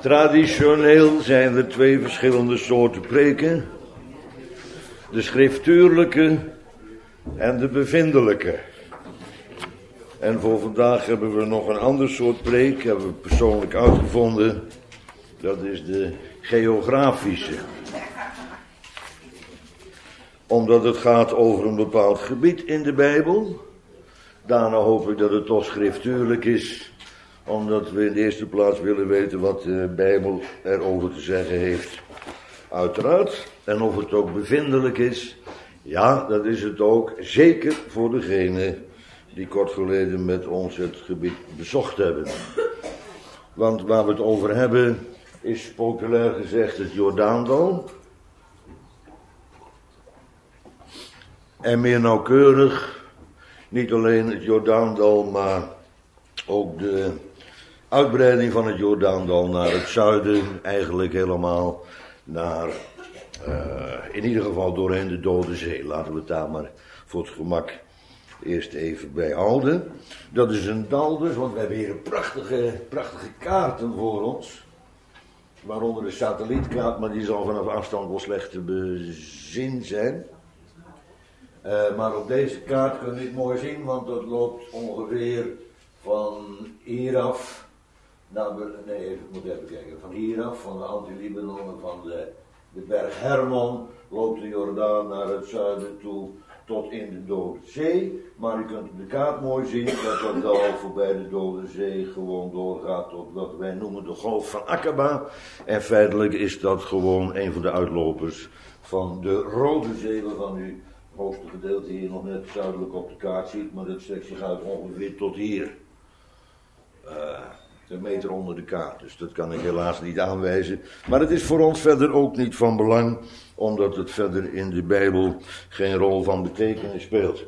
Traditioneel zijn er twee verschillende soorten preken. De schriftuurlijke en de bevindelijke. En voor vandaag hebben we nog een ander soort preek, hebben we persoonlijk uitgevonden. Dat is de geografische. Omdat het gaat over een bepaald gebied in de Bijbel. Daarna hoop ik dat het toch schriftuurlijk is. Omdat we in de eerste plaats willen weten wat de Bijbel erover te zeggen heeft. Uiteraard. En of het ook bevindelijk is. Ja, dat is het ook. Zeker voor degene die kort geleden met ons het gebied bezocht hebben. Want waar we het over hebben is populair gezegd het Jordaandal. En meer nauwkeurig, niet alleen het Jordaandal, maar ook de uitbreiding van het Jordaandal naar het zuiden, eigenlijk helemaal naar, in ieder geval doorheen de Dode Zee. Laten we het daar maar voor het gemak eerst even bij houden. Dat is een dal dus, want we hebben hier prachtige kaarten voor ons. Waaronder de satellietkaart, maar die zal vanaf afstand wel slecht te bezien zijn. Maar op deze kaart kun je het mooi zien, want dat loopt ongeveer van hier af. Ik moet even kijken. Van hier af, van de Anti-Libanon en van de berg Hermon, loopt de Jordaan naar het zuiden toe tot in de Dode Zee. Maar u kunt op de kaart mooi zien dat dal voorbij de Dode Zee gewoon doorgaat tot wat wij noemen de Golf van Aqaba. En feitelijk is dat gewoon een van de uitlopers van de Rode Zee, waarvan u het hoogste gedeelte hier nog net zuidelijk op de kaart ziet, maar dat strekt zich uit ongeveer tot hier. Een meter onder de kaart, dus dat kan ik helaas niet aanwijzen. Maar het is voor ons verder ook niet van belang, omdat het verder in de Bijbel geen rol van betekenis speelt.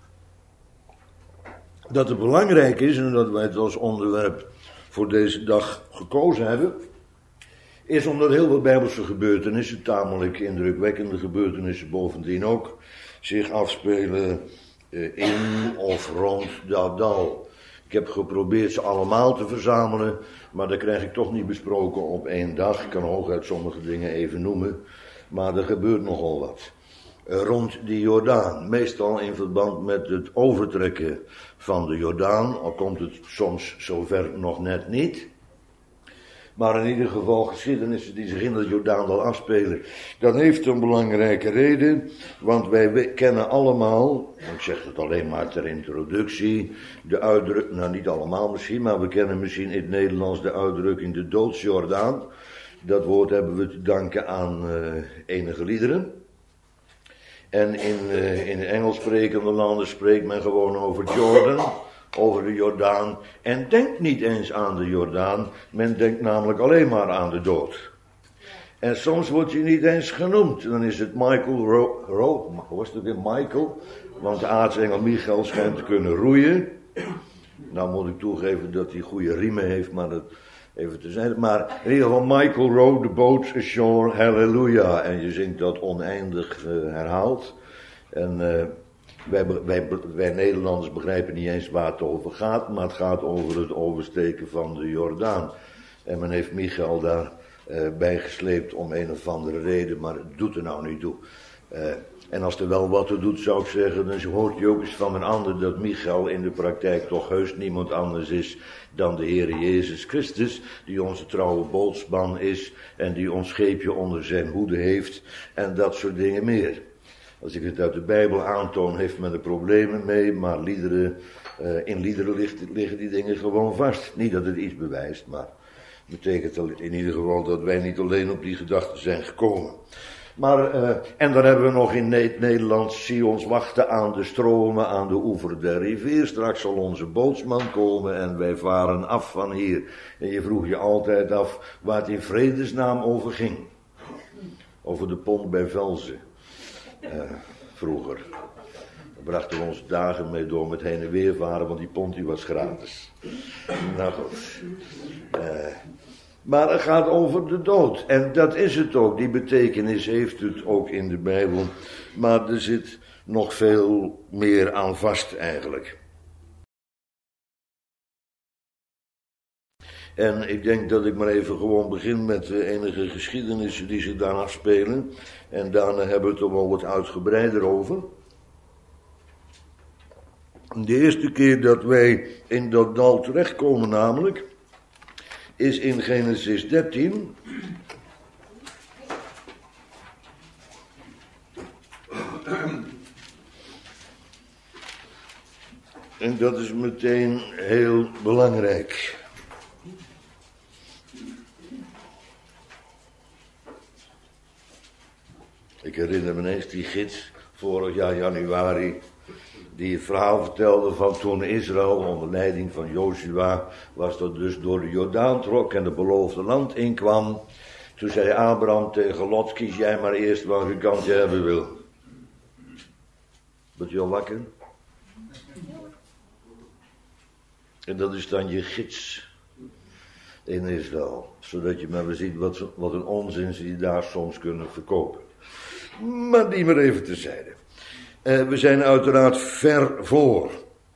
Dat het belangrijk is, en dat wij het als onderwerp voor deze dag gekozen hebben, is omdat heel veel Bijbelse gebeurtenissen, tamelijk indrukwekkende gebeurtenissen bovendien ook, zich afspelen in of rond dat dal. Ik heb geprobeerd ze allemaal te verzamelen, maar dat krijg ik toch niet besproken op één dag. Ik kan hooguit sommige dingen even noemen, maar er gebeurt nogal wat. Rond die Jordaan, meestal in verband met het overtrekken van de Jordaan, al komt het soms zover nog net niet. Maar in ieder geval geschiedenissen die zich in het Jordaandal afspelen. Dat heeft een belangrijke reden, want wij kennen allemaal, ik zeg het alleen maar ter introductie, de uitdrukking, nou niet allemaal misschien, maar we kennen misschien in het Nederlands de uitdrukking de doodsjordaan. Dat woord hebben we te danken aan enige liederen. En in de Engels sprekende landen spreekt men gewoon over Jordan. Over de Jordaan, en denkt niet eens aan de Jordaan, men denkt namelijk alleen maar aan de dood. En soms wordt hij niet eens genoemd, dan is het Michael was het ook weer Michael, want de aartsengel Michael schijnt te kunnen roeien. Nou moet ik toegeven dat hij goede riemen heeft, maar dat even te zijn. Maar in ieder geval Michael row the boat ashore, hallelujah, en je zingt dat oneindig herhaald. En wij Nederlanders begrijpen niet eens waar het over gaat, maar het gaat over het oversteken van de Jordaan. En men heeft Michael daar bijgesleept om een of andere reden, maar het doet er nou niet toe. En als er wel wat toe doet, zou ik zeggen, dan hoort je ook eens van een ander dat Michael in de praktijk toch heus niemand anders is dan de Heere Jezus Christus, die onze trouwe bootsman is en die ons scheepje onder zijn hoede heeft en dat soort dingen meer. Als ik het uit de Bijbel aantoon, heeft men er problemen mee, maar in liederen liggen die dingen gewoon vast. Niet dat het iets bewijst, maar het betekent in ieder geval dat wij niet alleen op die gedachten zijn gekomen. Maar, en dan hebben we nog in Nederland, zie ons wachten aan de stromen, aan de oever der rivier. Straks zal onze bootsman komen en wij varen af van hier. En je vroeg je altijd af waar het in vredesnaam over ging. Over de pont bij Velzen. Vroeger. Daar brachten we onze dagen mee door met heen en weer varen, want die pont die was gratis. Nou goed. Maar het gaat over de dood. En dat is het ook. Die betekenis heeft het ook in de Bijbel. Maar er zit nog veel meer aan vast eigenlijk. En ik denk dat ik maar even gewoon begin met enige geschiedenissen die zich daar afspelen. En daarna hebben we het er wel wat uitgebreider over. De eerste keer dat wij in dat dal terechtkomen namelijk, is in Genesis 13. En dat is meteen heel belangrijk. Ik herinner me eens die gids, vorig jaar januari, die het verhaal vertelde van toen Israël onder leiding van Jozua, was dat dus door de Jordaan trok en het beloofde land inkwam. Toen zei Abraham tegen Lot, kies jij maar eerst welke kant je hebben wil. Bent je al wakker? En dat is dan je gids in Israël. Zodat je maar weer ziet wat een onzin ze die daar soms kunnen verkopen. Maar die maar even terzijde. We zijn uiteraard ver voor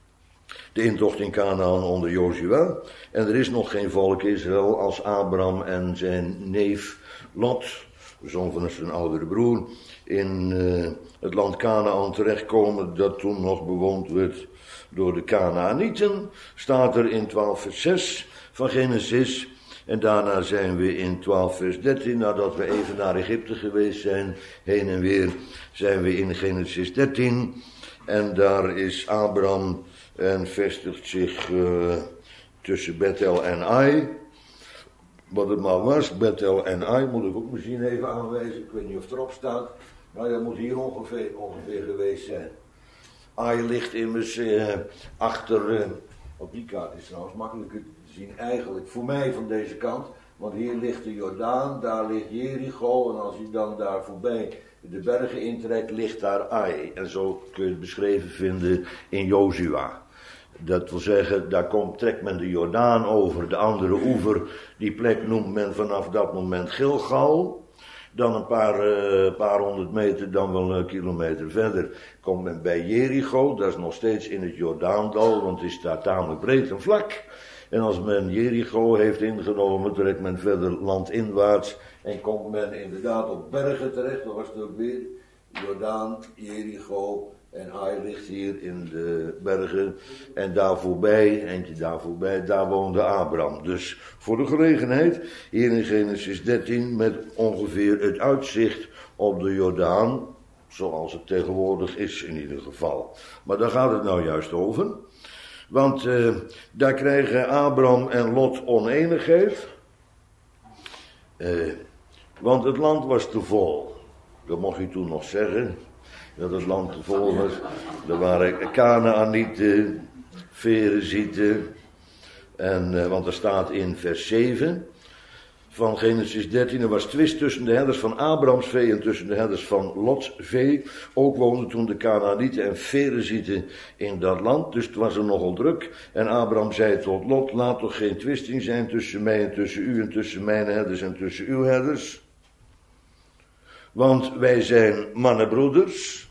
de intocht in Kanaan onder Jozua. En er is nog geen volk Israël als Abraham en zijn neef Lot, de zoon van zijn oudere broer, in het land Kanaan terechtkomen dat toen nog bewoond werd door de Kanaanieten. Staat er in 12 vers 6 van Genesis. En daarna zijn we in 12 vers 13, nadat we even naar Egypte geweest zijn, heen en weer, zijn we in Genesis 13. En daar is Abraham en vestigt zich tussen Bethel en Ai. Wat het maar was, Bethel en Ai, moet ik ook misschien even aanwijzen. Ik weet niet of het erop staat, maar dat moet hier ongeveer geweest zijn. Ai ligt immers achter, op die kaart is trouwens makkelijker te zien eigenlijk voor mij van deze kant. Want hier ligt de Jordaan, daar ligt Jericho en als je dan daar voorbij de bergen intrekt, ligt daar Ai. En zo kun je het beschreven vinden in Jozua. Dat wil zeggen, trekt men de Jordaan over, de andere oever. Die plek noemt men vanaf dat moment Gilgal. Dan een paar honderd meter, dan wel een kilometer verder, komt men bij Jericho. Dat is nog steeds in het Jordaandal, want het is daar tamelijk breed en vlak. En als men Jericho heeft ingenomen, trekt men verder landinwaarts. En komt men inderdaad op bergen terecht. Dat was het ook weer. Jordaan, Jericho en Ai ligt hier in de bergen. En daar voorbij, eentje daar voorbij, daar woonde Abraham. Dus voor de gelegenheid, hier in Genesis 13, met ongeveer het uitzicht op de Jordaan. Zoals het tegenwoordig is in ieder geval. Maar daar gaat het nou juist over. Want daar krijgen Abraham en Lot oneenigheid. Want het land was te vol. Dat mocht je toen nog zeggen. Dat het land te vol was. Er waren Kanaanieten, Ferezieten. Want er staat in vers 7 van Genesis 13. Er was twist tussen de herders van Abrahams vee en tussen de herders van Lots vee. Ook woonden toen de Kanaanieten en Ferezieten in dat land. Dus het was er nogal druk. En Abraham zei tot Lot, laat toch geen twisting zijn tussen mij en tussen u en tussen mijn herders en tussen uw herders. Want wij zijn mannenbroeders.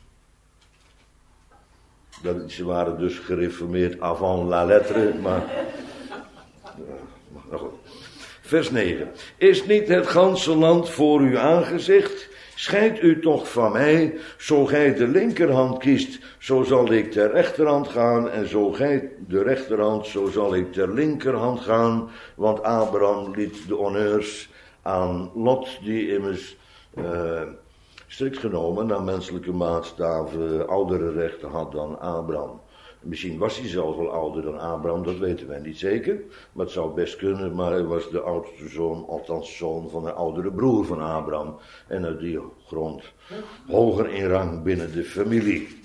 Ze waren dus gereformeerd avant la lettre, maar nou goed. Vers 9. Is niet het ganse land voor uw aangezicht? Scheid u toch van mij, zo gij de linkerhand kiest, zo zal ik ter rechterhand gaan, en zo gij de rechterhand, zo zal ik ter linkerhand gaan. Want Abraham liet de honneurs aan Lot, die immers strikt genomen naar menselijke maatstaven oudere rechten had dan Abraham. Misschien was hij zelf wel ouder dan Abraham, dat weten wij niet zeker. Maar het zou best kunnen, maar hij was de oudste zoon, althans zoon van een oudere broer van Abraham. En uit die grond hoger in rang binnen de familie.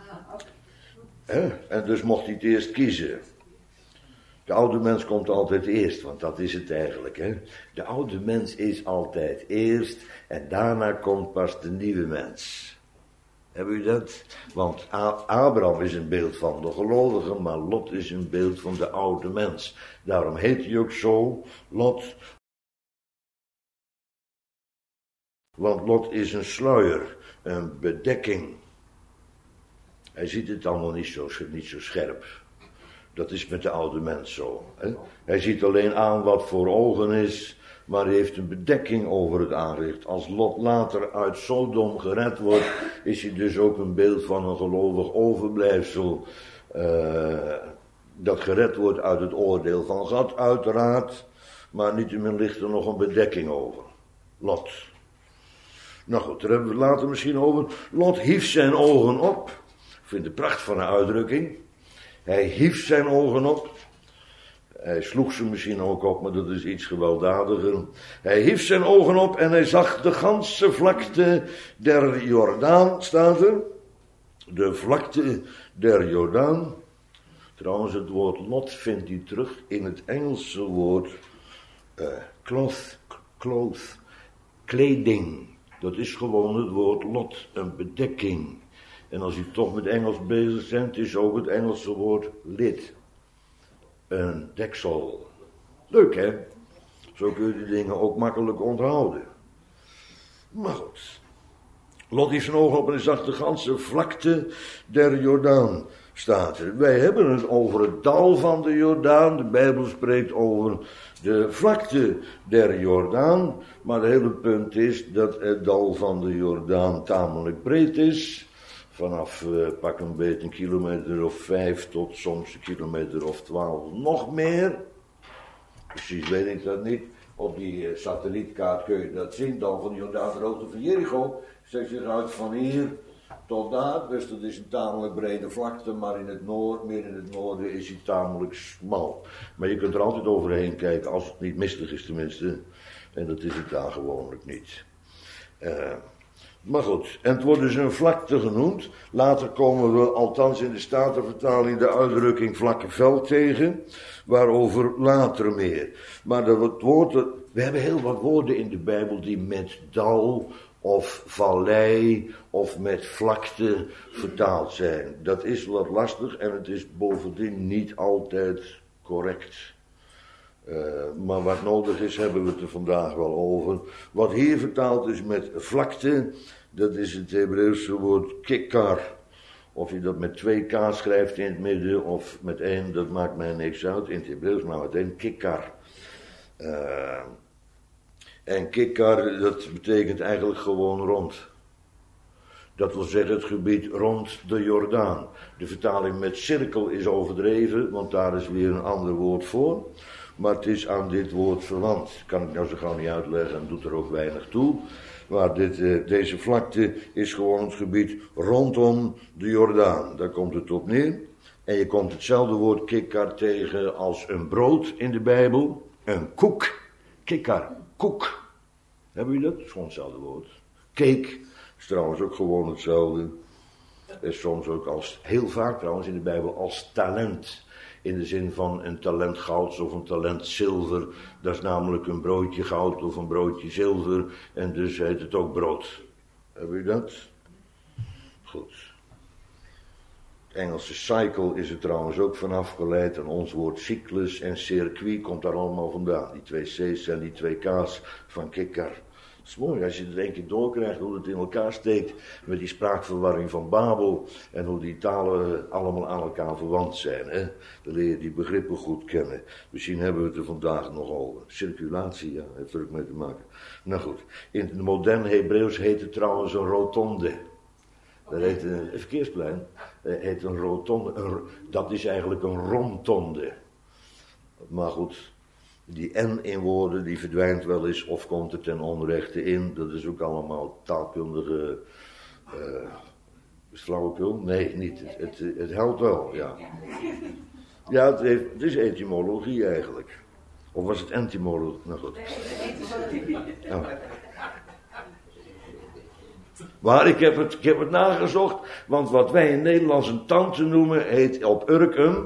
En dus mocht hij het eerst kiezen. De oude mens komt altijd eerst, want dat is het eigenlijk. De oude mens is altijd eerst en daarna komt pas de nieuwe mens. Hebben u dat? Want Abraham is een beeld van de gelovige, maar Lot is een beeld van de oude mens. Daarom heet hij ook zo, Lot. Want Lot is een sluier, een bedekking. Hij ziet het allemaal niet zo scherp. Dat is met de oude mens zo. Hè? Hij ziet alleen aan wat voor ogen is, maar hij heeft een bedekking over het aangezicht. Als Lot later uit Sodom gered wordt, is hij dus ook een beeld van een gelovig overblijfsel. Dat gered wordt uit het oordeel van God, uiteraard. Maar niettemin ligt er nog een bedekking over. Lot. Nou goed, daar hebben we het later misschien over. Lot hief zijn ogen op. Ik vind de pracht van een uitdrukking. Hij hief zijn ogen op. Hij sloeg ze misschien ook op, maar dat is iets gewelddadiger. Hij hief zijn ogen op en hij zag de ganse vlakte der Jordaan, staat er. De vlakte der Jordaan. Trouwens, het woord Lot vindt u terug in het Engelse woord cloth, kleding. Dat is gewoon het woord Lot, een bedekking. En als u toch met Engels bezig bent, is ook het Engelse woord lid. Een deksel. Leuk, hè? Zo kun je die dingen ook makkelijk onthouden. Maar goed. Lot hief zijn ogen op en hij zag de ganse vlakte der Jordaan, staat er. Wij hebben het over het dal van de Jordaan. De Bijbel spreekt over de vlakte der Jordaan. Maar het hele punt is dat het dal van de Jordaan tamelijk breed is. Vanaf pak een beetje een kilometer of 5 tot soms een kilometer of 12 nog meer. Precies weet ik dat niet. Op die satellietkaart kun je dat zien. Dal van de Jordaan, de hoogte van Jericho. Zet zich uit van hier tot daar. Dus dat is een tamelijk brede vlakte. Maar meer in het noorden is hij tamelijk smal. Maar je kunt er altijd overheen kijken. Als het niet mistig is tenminste. En dat is het daar gewoonlijk niet. Maar goed, en het wordt dus een vlakte genoemd. Later komen we, althans in de Statenvertaling, de uitdrukking vlakke veld tegen. Waarover later meer. Maar we hebben heel wat woorden in de Bijbel die met dal of vallei of met vlakte vertaald zijn. Dat is wat lastig en het is bovendien niet altijd correct. Maar wat nodig is, hebben we het er vandaag wel over. Wat hier vertaald is met vlakte, dat is het Hebreeuwse woord kikkar. Of je dat met 2 k schrijft in het midden of met 1, dat maakt mij niks uit. In het Hebreeuws maar meteen kikkar. En kikkar, dat betekent eigenlijk gewoon rond. Dat wil zeggen het gebied rond de Jordaan. De vertaling met cirkel is overdreven, want daar is weer een ander woord voor. Maar het is aan dit woord verwant. Kan ik nou zo gauw niet uitleggen en doet er ook weinig toe. Maar deze vlakte is gewoon het gebied rondom de Jordaan. Daar komt het op neer. En je komt hetzelfde woord kikkar tegen als een brood in de Bijbel. Een koek. Kikkar. Koek. Hebben jullie dat? Dat is gewoon hetzelfde woord. Cake is trouwens ook gewoon hetzelfde. Is soms ook heel vaak trouwens in de Bijbel als talent. In de zin van een talent goud of een talent zilver. Dat is namelijk een broodje goud of een broodje zilver. En dus heet het ook brood. Hebben jullie dat? Goed. Het Engelse cycle is er trouwens ook van afgeleid. En ons woord cyclus en circuit komt daar allemaal vandaan. Die 2 C's en die 2 K's van kikkar. Het is mooi als je het 1 keer doorkrijgt hoe het in elkaar steekt met die spraakverwarring van Babel en hoe die talen allemaal aan elkaar verwant zijn. Hè? Dan leer je die begrippen goed kennen. Misschien hebben we het er vandaag nog over. Circulatie, ja, heeft er ook mee te maken. Nou goed, in het modern Hebreeuws heet het trouwens een rotonde. Dat heet een verkeersplein. Dat heet een rotonde. Dat is eigenlijk een rondtonde. Maar goed. Die N in woorden, die verdwijnt wel eens of komt er ten onrechte in. Dat is ook allemaal taalkundige flauwekul. Nee, niet. Het helpt wel, ja. Ja, het is etymologie eigenlijk. Of was het entomologie? Nou goed. Ja. Maar ik heb het nagezocht, want wat wij in Nederlands een tante noemen, heet op Urkum.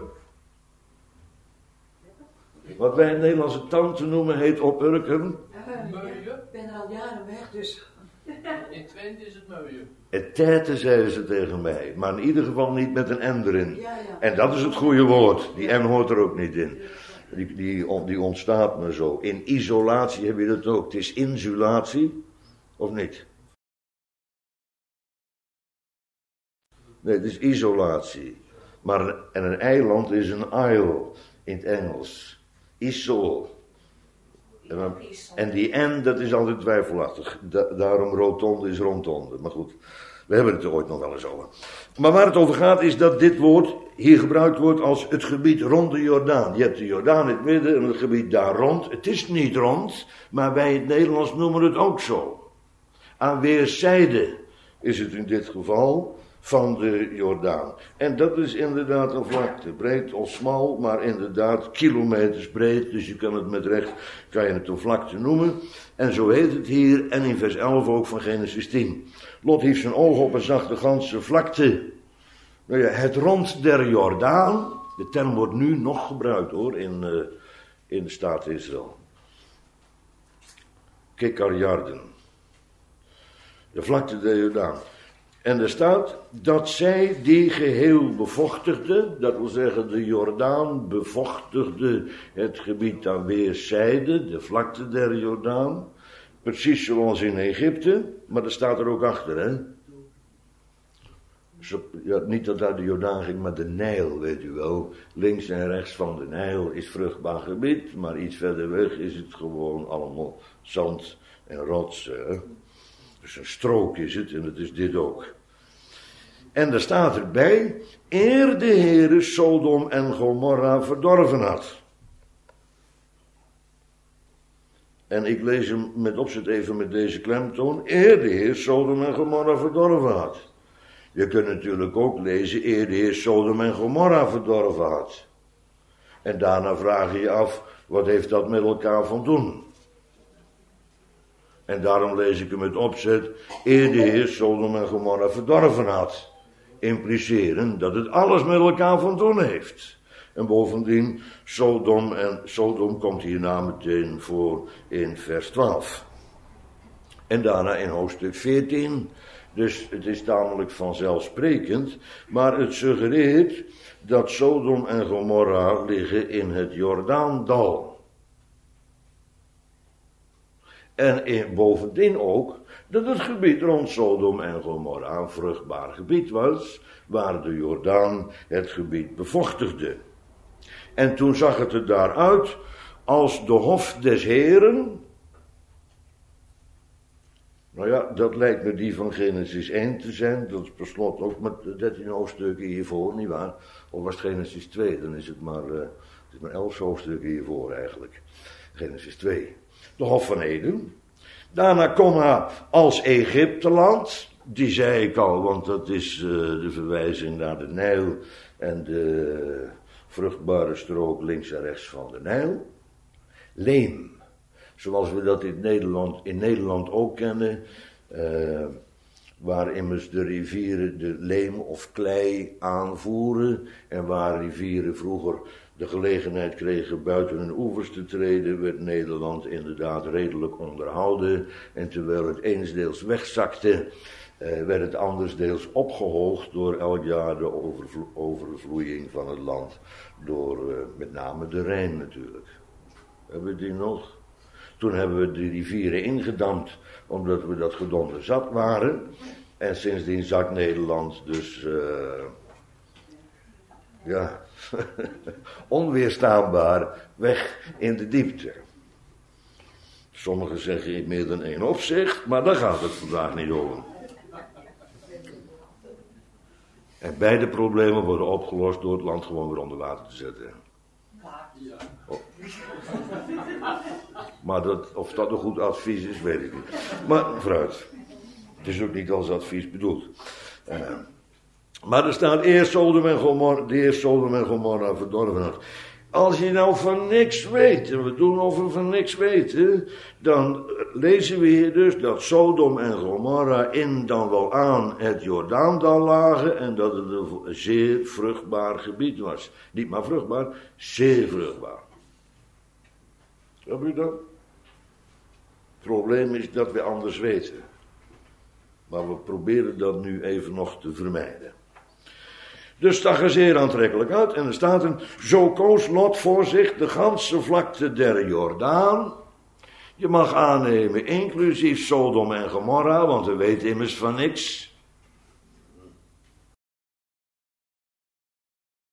Wat wij in Nederlands een tante noemen, heet op Urkum. Ik ben er al jaren weg, dus. In Twente is het Meuien. Het tijten zeiden ze tegen mij, maar in ieder geval niet met een N erin. Ja. En dat is het goede woord, die N hoort er ook niet in. Die ontstaat maar zo. In isolatie heb je dat ook. Het is insulatie, of niet? Nee, het is isolatie. En een eiland is een isle in het Engels. Isle. En die N, dat is altijd twijfelachtig. Daarom rotonde is rondonde. Maar goed, we hebben het er ooit nog wel eens over. Maar waar het over gaat is dat dit woord hier gebruikt wordt als het gebied rond de Jordaan. Je hebt de Jordaan in het midden en het gebied daar rond. Het is niet rond, maar wij in het Nederlands noemen het ook zo. Aan weerszijden is het in dit geval van de Jordaan. En dat is inderdaad een vlakte, breed of smal, maar inderdaad kilometers breed. Dus je kan het met recht, kan je het een vlakte noemen. En zo heet het hier, en in vers 11 ook van Genesis 10. Lot hief zijn oog op en zag de ganse vlakte. Nou ja, het rond der Jordaan, de term wordt nu nog gebruikt hoor, in de staat Israël. Kekarjarden. De vlakte der Jordaan. En er staat dat zij die geheel bevochtigde, dat wil zeggen de Jordaan bevochtigde het gebied aan weerszijden, de vlakte der Jordaan, precies zoals in Egypte, maar dat staat er ook achter, hè. Ja, niet dat uit de Jordaan ging, maar de Nijl, weet u wel. Links en rechts van de Nijl is vruchtbaar gebied, maar iets verder weg is het gewoon allemaal zand en rots, hè. Dus een strook is het, en dat is dit ook. En er staat erbij, eer de Heere Sodom en Gomorra verdorven had. En ik lees hem met opzet even met deze klemtoon, eer de Heer Sodom en Gomorra verdorven had. Je kunt natuurlijk ook lezen, eer de Heer Sodom en Gomorra verdorven had. En daarna vraag je je af, wat heeft dat met elkaar van doen? En daarom lees ik hem met opzet, eer de Heer Sodom en Gomorra verdorven had. Impliceren dat het alles met elkaar van doen heeft. En bovendien, Sodom komt hierna meteen voor in vers 12. En daarna in hoofdstuk 14. Dus het is tamelijk vanzelfsprekend, maar het suggereert dat Sodom en Gomorra liggen in het Jordaandal. En bovendien ook dat het gebied rond Sodom en Gomorra een vruchtbaar gebied was, waar de Jordaan het gebied bevochtigde. En toen zag het er daaruit als de hof des Heren. Nou ja, dat lijkt me die van Genesis 1 te zijn. Dat is per slot ook met de 13 hoofdstukken hiervoor, nietwaar? Of was het Genesis 2? Dan is het maar 11 hoofdstukken hiervoor eigenlijk. Genesis 2. De hof van Eden. Daarna Coma als Egypteland. Die zei ik al, want dat is de verwijzing naar de Nijl en de vruchtbare strook links en rechts van de Nijl. Leem. Zoals we dat in Nederland ook kennen, waar immers de rivieren de leem of klei aanvoeren en waar rivieren vroeger de gelegenheid kregen buiten hun oevers te treden, werd Nederland inderdaad redelijk onderhouden en terwijl het eensdeels wegzakte, werd het andersdeels opgehoogd door elk jaar de overvloeiing van het land, door met name de Rijn natuurlijk. Hebben we die nog? Toen hebben we de rivieren ingedamd, omdat we dat gedonder zat waren. En sindsdien zakt Nederland dus, onweerstaanbaar weg in de diepte. Sommigen zeggen in meer dan één opzicht, maar daar gaat het vandaag niet over. En beide problemen worden opgelost door het land gewoon weer onder water te zetten. Oh. Maar of dat een goed advies is, weet ik niet. Maar vooruit. Het is ook niet als advies bedoeld. Maar er staat eerst Sodom en Gomorra verdorven had. Als je nou van niks weet, en we doen of we van niks weten, dan lezen we hier dus dat Sodom en Gomorra dan wel aan het Jordaandal lagen en dat het een zeer vruchtbaar gebied was. Niet maar vruchtbaar, zeer vruchtbaar. Snap je dat? Het probleem is dat we anders weten. Maar we proberen dat nu even nog te vermijden. Dus zag er zeer aantrekkelijk uit. En er staat zo koos Lot voor zich de ganse vlakte der Jordaan. Je mag aannemen, inclusief Sodom en Gomorra, want we weten immers van niks.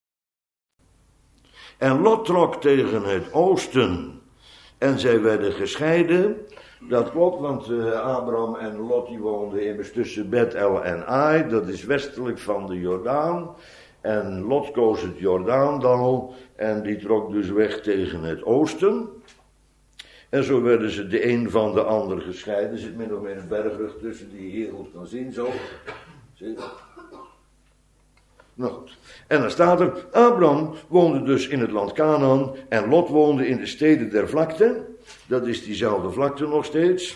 En Lot trok tegen het oosten. En zij werden gescheiden. Dat klopt, want Abraham en Lot die woonden immers tussen Bethel en Ai. Dat is westelijk van de Jordaan. En Lot koos het Jordaandal. En die trok dus weg tegen het oosten. En zo werden ze de een van de ander gescheiden. Er zit min of meer een bergrug tussen die je hier goed kan zien, zo. Zie je dat? Nou goed. En dan staat er, Abraham woonde dus in het land Canaan en Lot woonde in de steden der vlakte. Dat is diezelfde vlakte nog steeds.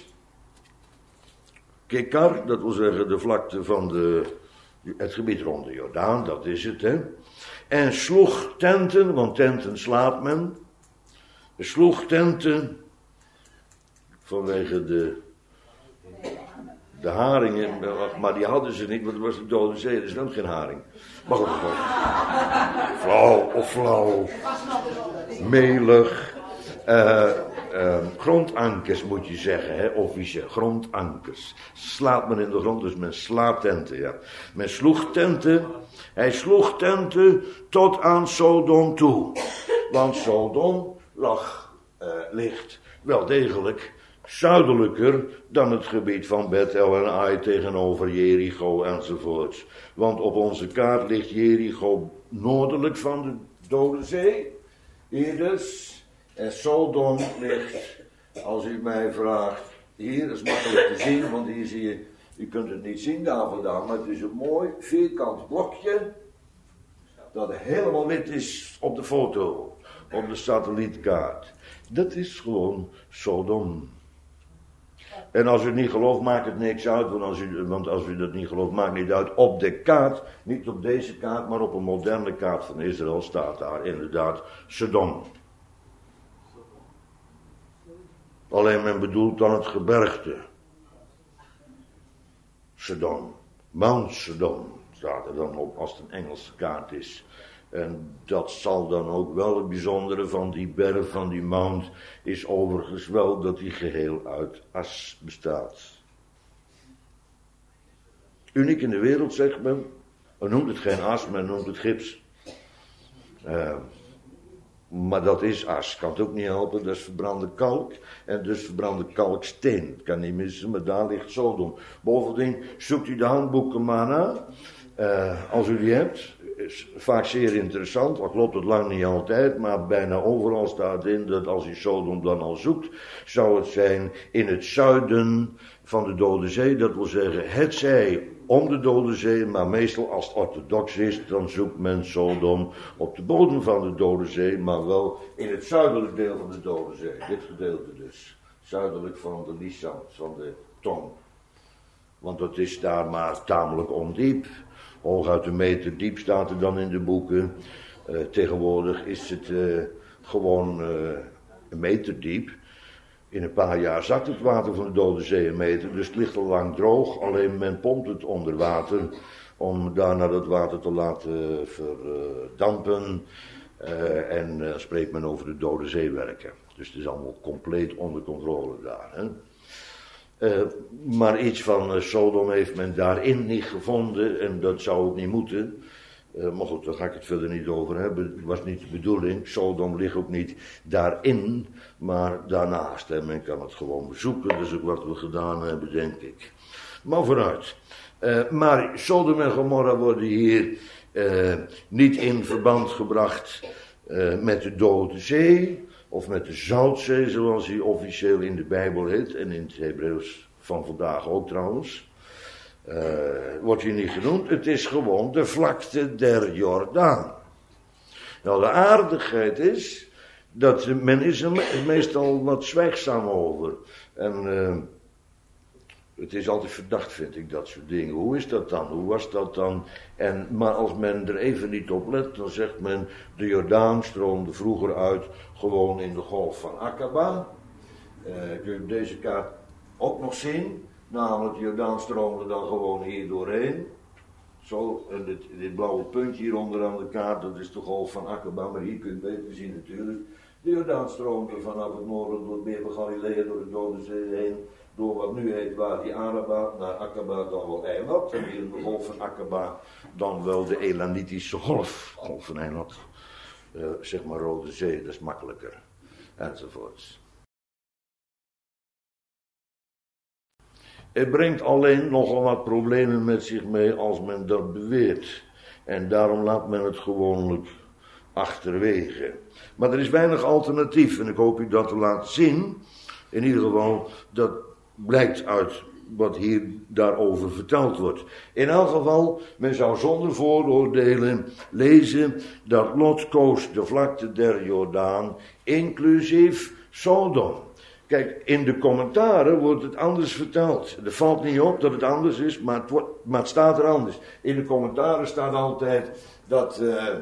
Kekar, dat wil zeggen de vlakte van het gebied rond de Jordaan, dat is het, hè. En sloeg tenten, want tenten slaapt men. Sloeg tenten vanwege de haringen, maar die hadden ze niet, want het was de Dode Zee, er is dan geen haring. Maar goed, flauw, melig, grondankers moet je zeggen, hè, officieel, grondankers. Slaapt men in de grond, dus men slaapt tenten, ja. Men sloeg tenten, hij sloeg tenten tot aan Sodom toe. Want Sodom ligt wel degelijk zuidelijker dan het gebied van Bethel en Ai tegenover Jericho enzovoort. Want op onze kaart ligt Jericho noordelijk van de Dode Zee. Hier dus. En Sodom ligt, als u mij vraagt, hier is makkelijk te zien, want hier zie je, u kunt het niet zien daar vandaan, maar het is een mooi vierkant blokje dat helemaal wit is op de foto, op de satellietkaart. Dat is gewoon Sodom. En als u het niet gelooft, maakt het niks uit. Want als u dat niet gelooft, maakt het niet uit. Op de kaart, niet op deze kaart, maar op een moderne kaart van Israël staat daar inderdaad Sodom. Alleen men bedoelt dan het gebergte. Sodom. Mount Sodom staat er dan op als het een Engelse kaart is. En dat zal dan ook wel het bijzondere van die berg, van die mount, is overigens wel dat die geheel uit as bestaat. Uniek in de wereld, zegt men. Men noemt het geen as, men noemt het gips. Maar dat is as, kan het ook niet helpen, dat is verbrande kalk. En dus verbrande kalksteen, het kan niet missen, maar daar ligt Sodom. Bovendien, zoekt u de handboeken maar na, als u die hebt. Is vaak zeer interessant, al klopt het lang niet altijd, maar bijna overal staat in dat als u Sodom dan al zoekt, zou het zijn in het zuiden van de Dode Zee. Dat wil zeggen, het zij om de Dode Zee, maar meestal als het orthodox is, dan zoekt men Sodom op de bodem van de Dode Zee, maar wel in het zuidelijk deel van de Dode Zee. Dit gedeelte dus, zuidelijk van de Lisand, van de Tong. Want dat is daar maar tamelijk ondiep. Hooguit een meter diep staat er dan in de boeken. Tegenwoordig is het gewoon een meter diep. In een paar jaar zakt het water van de Dode Zee een meter. Dus het ligt al lang droog. Alleen men pompt het onder water. Om daarna dat water te laten verdampen. En spreekt men over de Dode Zeewerken. Dus het is allemaal compleet onder controle daar. Hè? Maar iets van Sodom heeft men daarin niet gevonden en dat zou ook niet moeten. Maar goed, daar ga ik het verder niet over hebben. Het was niet de bedoeling. Sodom ligt ook niet daarin, maar daarnaast. En men kan het gewoon bezoeken, dat is ook wat we gedaan hebben, denk ik. Maar vooruit. Maar Sodom en Gomorra worden hier niet in verband gebracht met de Dode Zee. Of met de Zoutzee, zoals die officieel in de Bijbel heet. En in het Hebreeuws van vandaag ook trouwens. Wordt hier niet genoemd. Het is gewoon de vlakte der Jordaan. Nou, de aardigheid is dat men is er meestal wat zwijgzaam over. En het is altijd verdacht, vind ik, dat soort dingen. Hoe is dat dan? Hoe was dat dan? Maar als men er even niet op let, dan zegt men, de Jordaan stroomde vroeger uit, gewoon in de golf van Akaba. Kun je op deze kaart ook nog zien. Namelijk, de Jordaan stroomde dan gewoon hier doorheen. Zo, en dit blauwe puntje hier onderaan de kaart, dat is de golf van Akaba, maar hier kun je het beter zien natuurlijk. De Jordaan stroomde vanaf het noorden door het meer van Galilea, door de Dode Zee heen. Door wat nu heet Wadi Araba, naar Akaba dan wel Eilat. En hier in de golf van Akaba dan wel de Elanitische golf. Golf van Eilat. zeg maar Rode Zee, dat is makkelijker. Enzovoorts. Het brengt alleen nogal wat problemen met zich mee als men dat beweert. En daarom laat men het gewoonlijk achterwege. Maar er is weinig alternatief en ik hoop u dat te laten zien. In ieder geval, dat blijkt uit wat hier daarover verteld wordt. In elk geval, men zou zonder vooroordelen lezen dat Lot koos de vlakte der Jordaan, inclusief Sodom. Kijk, in de commentaren wordt het anders verteld. Er valt niet op dat het anders is, maar het staat er anders. In de commentaren staat altijd dat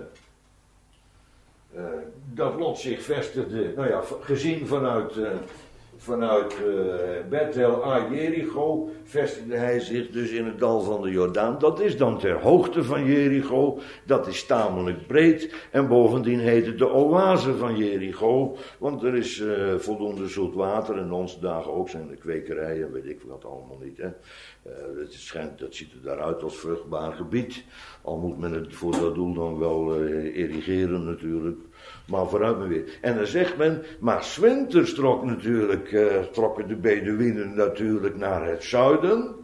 Lot zich vestigde, nou ja, gezien vanuit Bethel à Jericho, vestigde hij zich dus in het dal van de Jordaan. Dat is dan ter hoogte van Jericho, dat is tamelijk breed. En bovendien heet het de oase van Jericho, want er is voldoende zoet water. En onze dagen ook zijn de kwekerijen, weet ik wat allemaal niet. Hè. Dat ziet er daaruit als vruchtbaar gebied. Al moet men het voor dat doel dan wel irrigeren natuurlijk. Maar vooruit maar weer. En dan zegt men, maar 's winters trokken de Beduïnen natuurlijk naar het zuiden.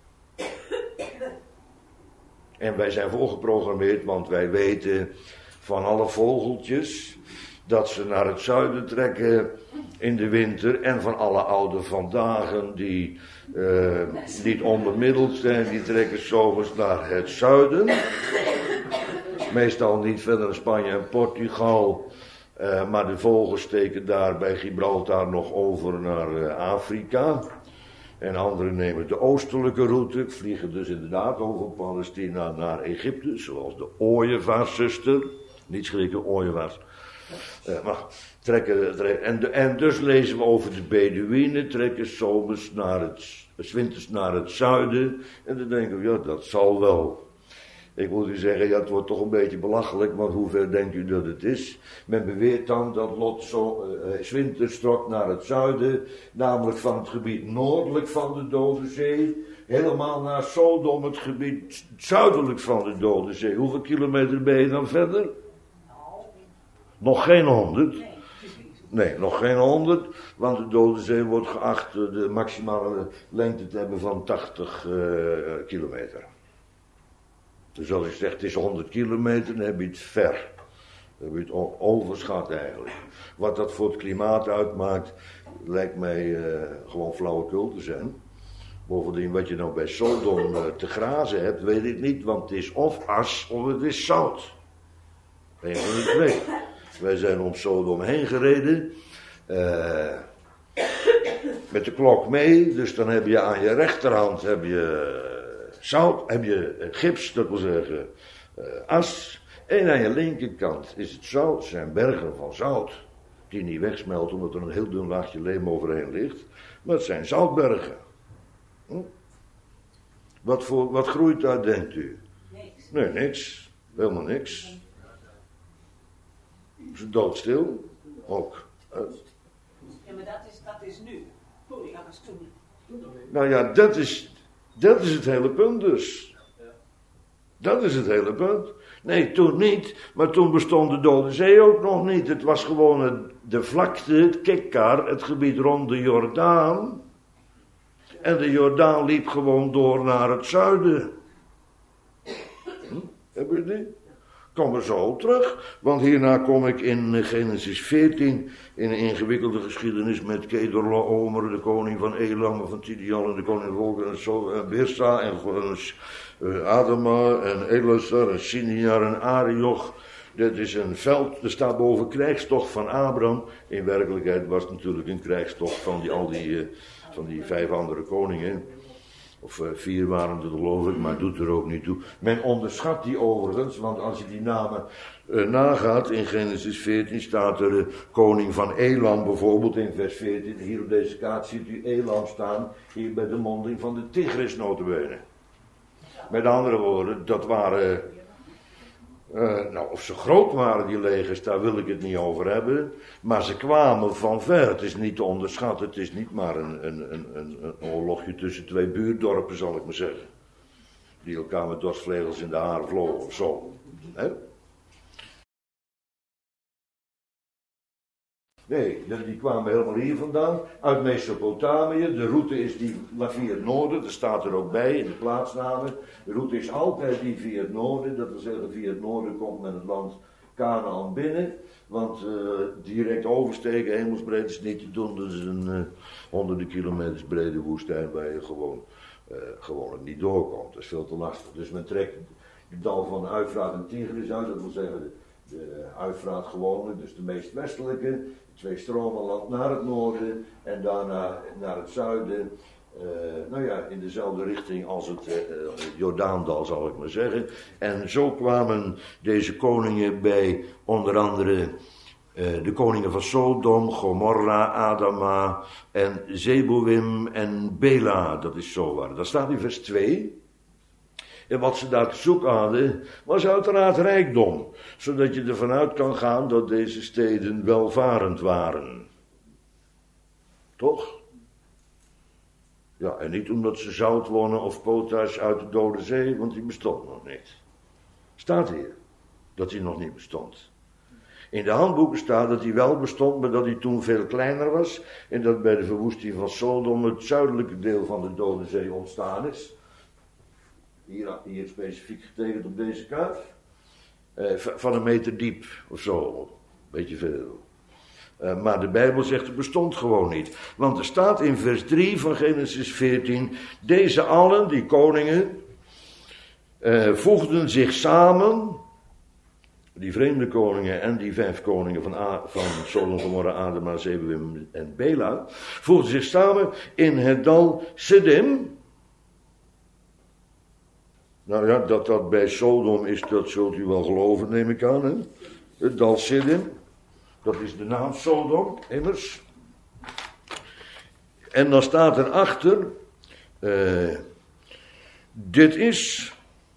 En wij zijn voorgeprogrammeerd, want wij weten van alle vogeltjes dat ze naar het zuiden trekken in de winter. En van alle oude vandaag die niet onbemiddeld zijn, die trekken 's zomers naar het zuiden. Meestal niet verder dan Spanje en Portugal. Maar de vogels steken daar bij Gibraltar nog over naar Afrika. En anderen nemen de oostelijke route, vliegen dus inderdaad over Palestina naar Egypte, zoals de ooievaarszuster. Niet schrikken, ooievaars. Maar trekken, en dus lezen we over de Beduïnen, trekken zomers winters naar het zuiden. En dan denken we, ja, dat zal wel. Ik moet u zeggen, ja, het wordt toch een beetje belachelijk, want hoe ver denkt u dat het is? Men beweert dan dat Lot 's winters trok naar het zuiden, namelijk van het gebied noordelijk van de Dode Zee, helemaal naar Sodom, het gebied zuidelijk van de Dode Zee. Hoeveel kilometer ben je dan verder? Nog geen 100. Nee, nog geen 100, want de Dode Zee wordt geacht de maximale lengte te hebben van 80 kilometer. Dus als ik zeg het is 100 kilometer, dan heb je het ver. Dan heb je het overschat eigenlijk. Wat dat voor het klimaat uitmaakt, lijkt mij gewoon flauwekul te zijn. Bovendien, wat je nou bij Sodom te grazen hebt, weet ik niet. Want het is of as of het is zout. Eén van de twee. Wij zijn om Sodom heen gereden. Met de klok mee. Dus dan heb je aan je rechterhand zout, heb je gips, dat wil zeggen as. En aan je linkerkant is het zout, zijn bergen van zout. Die niet wegsmelten omdat er een heel dun laagje leem overheen ligt. Maar het zijn zoutbergen. Wat groeit daar, denkt u? Niks. Nee, niks. Helemaal niks. Is het doodstil? Ook. Ja, maar dat is nu. Sorry, dat was toen. Nou ja, dat is het hele punt dus. Dat is het hele punt. Nee, toen niet, maar toen bestond de Dode Zee ook nog niet. Het was gewoon de vlakte, het Kikkar, het gebied rond de Jordaan. En de Jordaan liep gewoon door naar het zuiden. Heb je het niet? Kom er zo terug, want hierna kom ik in Genesis 14, in een ingewikkelde geschiedenis met Kedorlaomer, de koning van Elam, van Tidian en de koning van Volken, en Birsa, en Adama, en Elasar, en Siniar, en Arioch. Dit is een veld, er staat boven krijgstocht van Abraham. In werkelijkheid was het natuurlijk een krijgstocht van die 5 andere koningen. Of 4 waren er geloof ik, maar doet er ook niet toe. Men onderschat die overigens, want als je die namen nagaat, in Genesis 14 staat er koning van Elam bijvoorbeeld in vers 14. Hier op deze kaart ziet u Elam staan, hier bij de monding van de Tigris notabene. Met andere woorden, dat waren, of ze groot waren die legers, daar wil ik het niet over hebben. Maar ze kwamen van ver, het is niet te onderschatten, het is niet maar een oorlogje tussen 2 buurdorpen zal ik maar zeggen. Die elkaar met dorsvlegels in de haren vlogen of zo. Hè? Nee, die kwamen helemaal hier vandaan, uit Mesopotamië. De route is die via het noorden, dat staat er ook bij in de plaatsnamen. De route is altijd die via het noorden, dat wil zeggen via het noorden komt men het land Kanaan binnen. Want direct oversteken, hemelsbreed, is niet te doen. Dat is een honderden kilometers brede woestijn waar je gewoon niet doorkomt. Dat is veel te lastig. Dus men trekt het dal van Uifraat en Tigris uit, dat wil zeggen de Uifraat gewoonlijk, dus de meest westelijke. 2 stromen land naar het noorden en daarna naar het zuiden. In dezelfde richting als het Jordaandal, zal ik maar zeggen. En zo kwamen deze koningen bij onder andere de koningen van Sodom, Gomorra, Adama en Zeboim en Bela. Dat is Zoar. Dat staat in vers 2. En wat ze daar te zoeken hadden, was uiteraard rijkdom. Zodat je ervan uit kan gaan dat deze steden welvarend waren. Toch? Ja, en niet omdat ze zout wonnen of potash uit de Dode Zee, want die bestond nog niet. Staat hier dat die nog niet bestond. In de handboeken staat dat hij wel bestond, maar dat hij toen veel kleiner was. En dat bij de verwoesting van Sodom het zuidelijke deel van de Dode Zee ontstaan is. Hier specifiek getekend op deze kaart. Van 1 meter diep of zo. Beetje veel. Maar de Bijbel zegt het bestond gewoon niet. Want er staat in vers 3 van Genesis 14. Deze allen, die koningen, voegden zich samen. Die vreemde koningen en die 5 koningen van Sodom, Gomorra, Adama, Zeboim en Bela. Voegden zich samen in het dal Siddim. Nou ja, dat bij Sodom is, dat zult u wel geloven, neem ik aan. Hè? Het dal Siddim. Dat is de naam Sodom, immers. En dan staat erachter, dit is,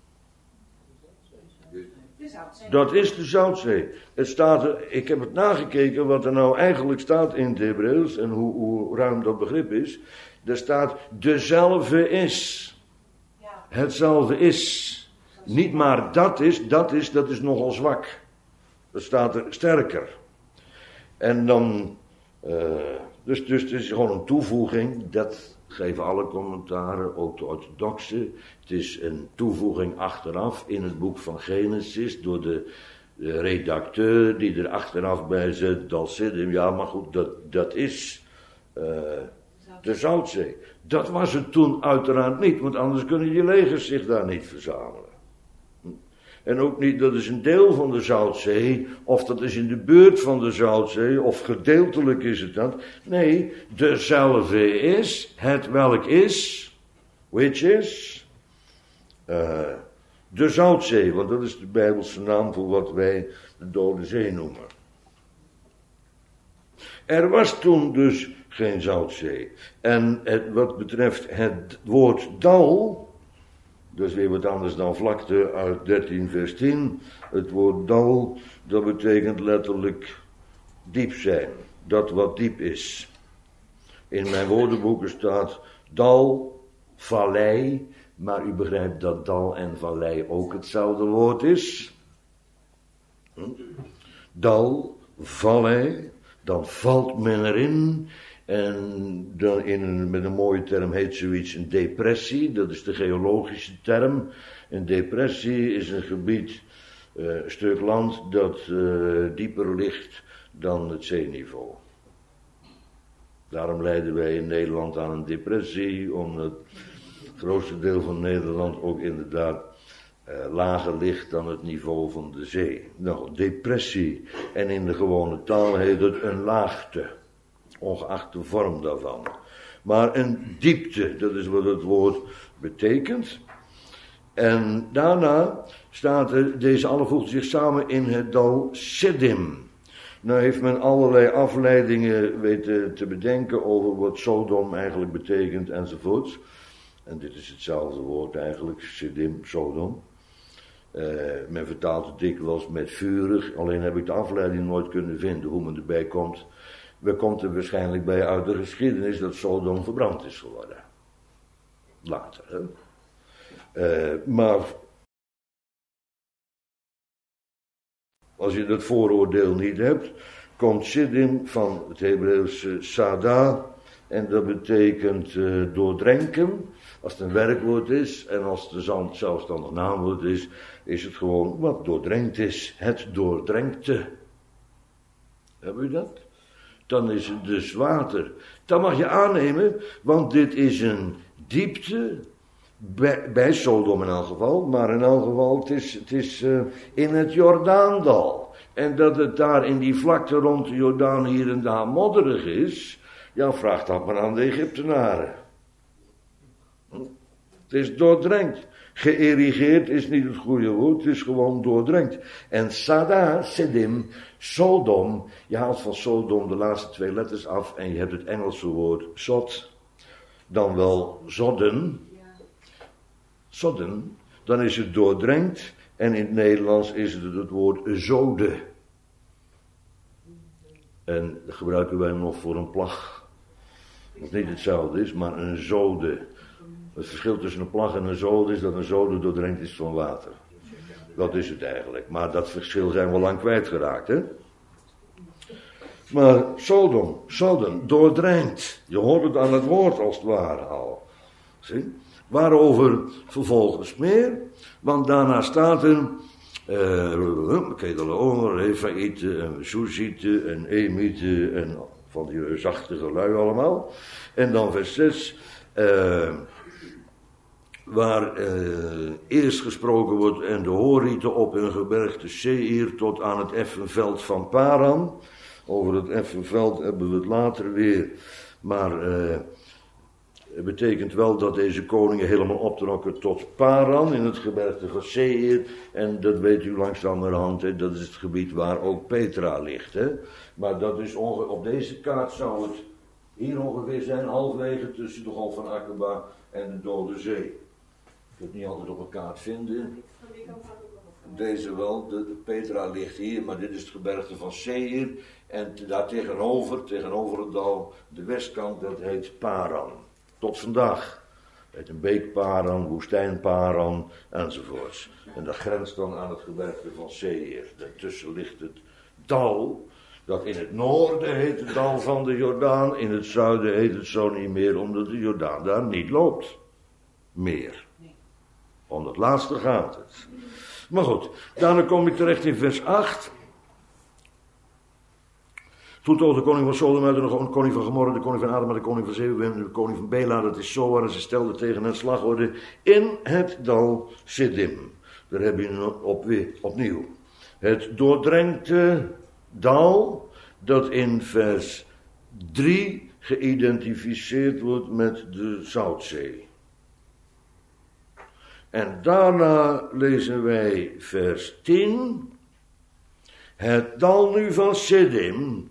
dat is de Zoutzee. Het staat er, ik heb het nagekeken wat er nou eigenlijk staat in het Hebreeuws en hoe ruim dat begrip is. Er staat, dezelfde is. Hetzelfde is. Niet maar dat is nogal zwak. Dat staat er sterker. En dan, dus het is gewoon een toevoeging, dat geven alle commentaren, ook de orthodoxe. Het is een toevoeging achteraf in het boek van Genesis door de redacteur die er achteraf bij zet, Dal Siddim. Ja, maar goed, dat is de Zoutzee. Dat was het toen uiteraard niet, want anders kunnen die legers zich daar niet verzamelen. En ook niet, dat is een deel van de Zoutzee, of dat is in de buurt van de Zoutzee, of gedeeltelijk is het dat. Nee, dezelfde is, het welk is, which is, de Zoutzee, want dat is de Bijbelse naam voor wat wij de Dode Zee noemen. Er was toen dus geen Zoutzee. En wat betreft het woord dal, dus weer wat anders dan vlakte uit 13 vers 10. Het woord dal, dat betekent letterlijk diep zijn. Dat wat diep is. In mijn woordenboeken staat dal, vallei. Maar u begrijpt dat dal en vallei ook hetzelfde woord is. Dal, vallei, dan valt men erin. En dan met een mooie term heet zoiets een depressie, dat is de geologische term. Een depressie is een gebied, een stuk land dat dieper ligt dan het zeeniveau. Daarom lijden wij in Nederland aan een depressie, omdat het grootste deel van Nederland ook inderdaad lager ligt dan het niveau van de zee. Nou, depressie, en in de gewone taal heet het een laagte. Ongeacht de vorm daarvan. Maar een diepte, dat is wat het woord betekent. En daarna staat er, deze alle voegen zich samen in het dal Siddim. Nou heeft men allerlei afleidingen weten te bedenken over wat Sodom eigenlijk betekent enzovoort. En dit is hetzelfde woord eigenlijk, Siddim, Sodom. Men vertaalt het dikwijls met vurig, alleen heb ik de afleiding nooit kunnen vinden hoe men erbij komt. We komt er waarschijnlijk bij uit de geschiedenis dat Sodom verbrand is geworden. Later, hè. Maar als je dat vooroordeel niet hebt, komt Siddim van het Hebreeuwse sada. En dat betekent doordrenken. Als het een werkwoord is en als het een zelfstandig naamwoord is het gewoon wat doordrenkt is. Het doordrenkte. Hebben u dat? Dan is het dus water. Dat mag je aannemen, want dit is een diepte, bij Sodom in elk geval, maar in elk geval, het is in het Jordaandal. En dat het daar in die vlakte rond de Jordaan hier en daar modderig is, ja, vraag dat maar aan de Egyptenaren. Het is doordrenkt. Geïrrigeerd is niet het goede woord, het is gewoon doordrenkt. En Sada, Siddim, Sodom, je haalt van Sodom de laatste 2 letters af en je hebt het Engelse woord Sod, dan wel Zodden. Zodden, dan is het doordrenkt en in het Nederlands is het woord zode. En dat gebruiken wij nog voor een plag. Wat niet hetzelfde is, maar een zode. Het verschil tussen een plag en een zode is dat een zode doordrenkt is van water. Dat is het eigenlijk. Maar dat verschil zijn we lang kwijtgeraakt, hè? Maar Sodom, doordrenkt. Je hoort het aan het woord als het ware al. Zie? Waarover vervolgens meer. Want daarna staat er Kedalaomer, Refaïten en Soezieten en Emieten en van die reusachtige lui allemaal. En dan vers 6, waar eerst gesproken wordt en de Horieten op hun gebergte Seir tot aan het effenveld van Paran. Over het effenveld hebben we het later weer, maar het betekent wel dat deze koningen helemaal optrokken tot Paran in het gebergte van Seir. En dat weet u langzamerhand, hè, dat is het gebied waar ook Petra ligt. Hè. Maar dat is op deze kaart zou het hier ongeveer zijn, halfwege tussen de Golf van Aqaba en de Dode Zee. Je kunt het niet altijd op een kaart vinden. Deze wel, de Petra ligt hier, maar dit is het gebergte van Seir. En daar tegenover het dal, de westkant, dat heet Paran. Tot vandaag. Het heet een beek Paran, woestijn Paran, enzovoorts. En dat grenst dan aan het gebergte van Seir. Daartussen ligt het dal, dat in het noorden heet het dal van de Jordaan. In het zuiden heet het zo niet meer, omdat de Jordaan daar niet loopt. Meer. Om dat laatste gaat het. Maar goed, daarna kom ik terecht in vers 8. Toen toog de koning van Sodom uit, de koning van Gomorra, de koning van Adama, de koning van Zebulon, de koning van Bela, dat is Zoar, en ze stelden tegen hen slagorde in het dal Siddim. Daar heb je opnieuw. Het doordrenkte dal, dat in vers 3 geïdentificeerd wordt met de Zoutzee. En daarna lezen wij vers 10. Het dal nu van Siddim.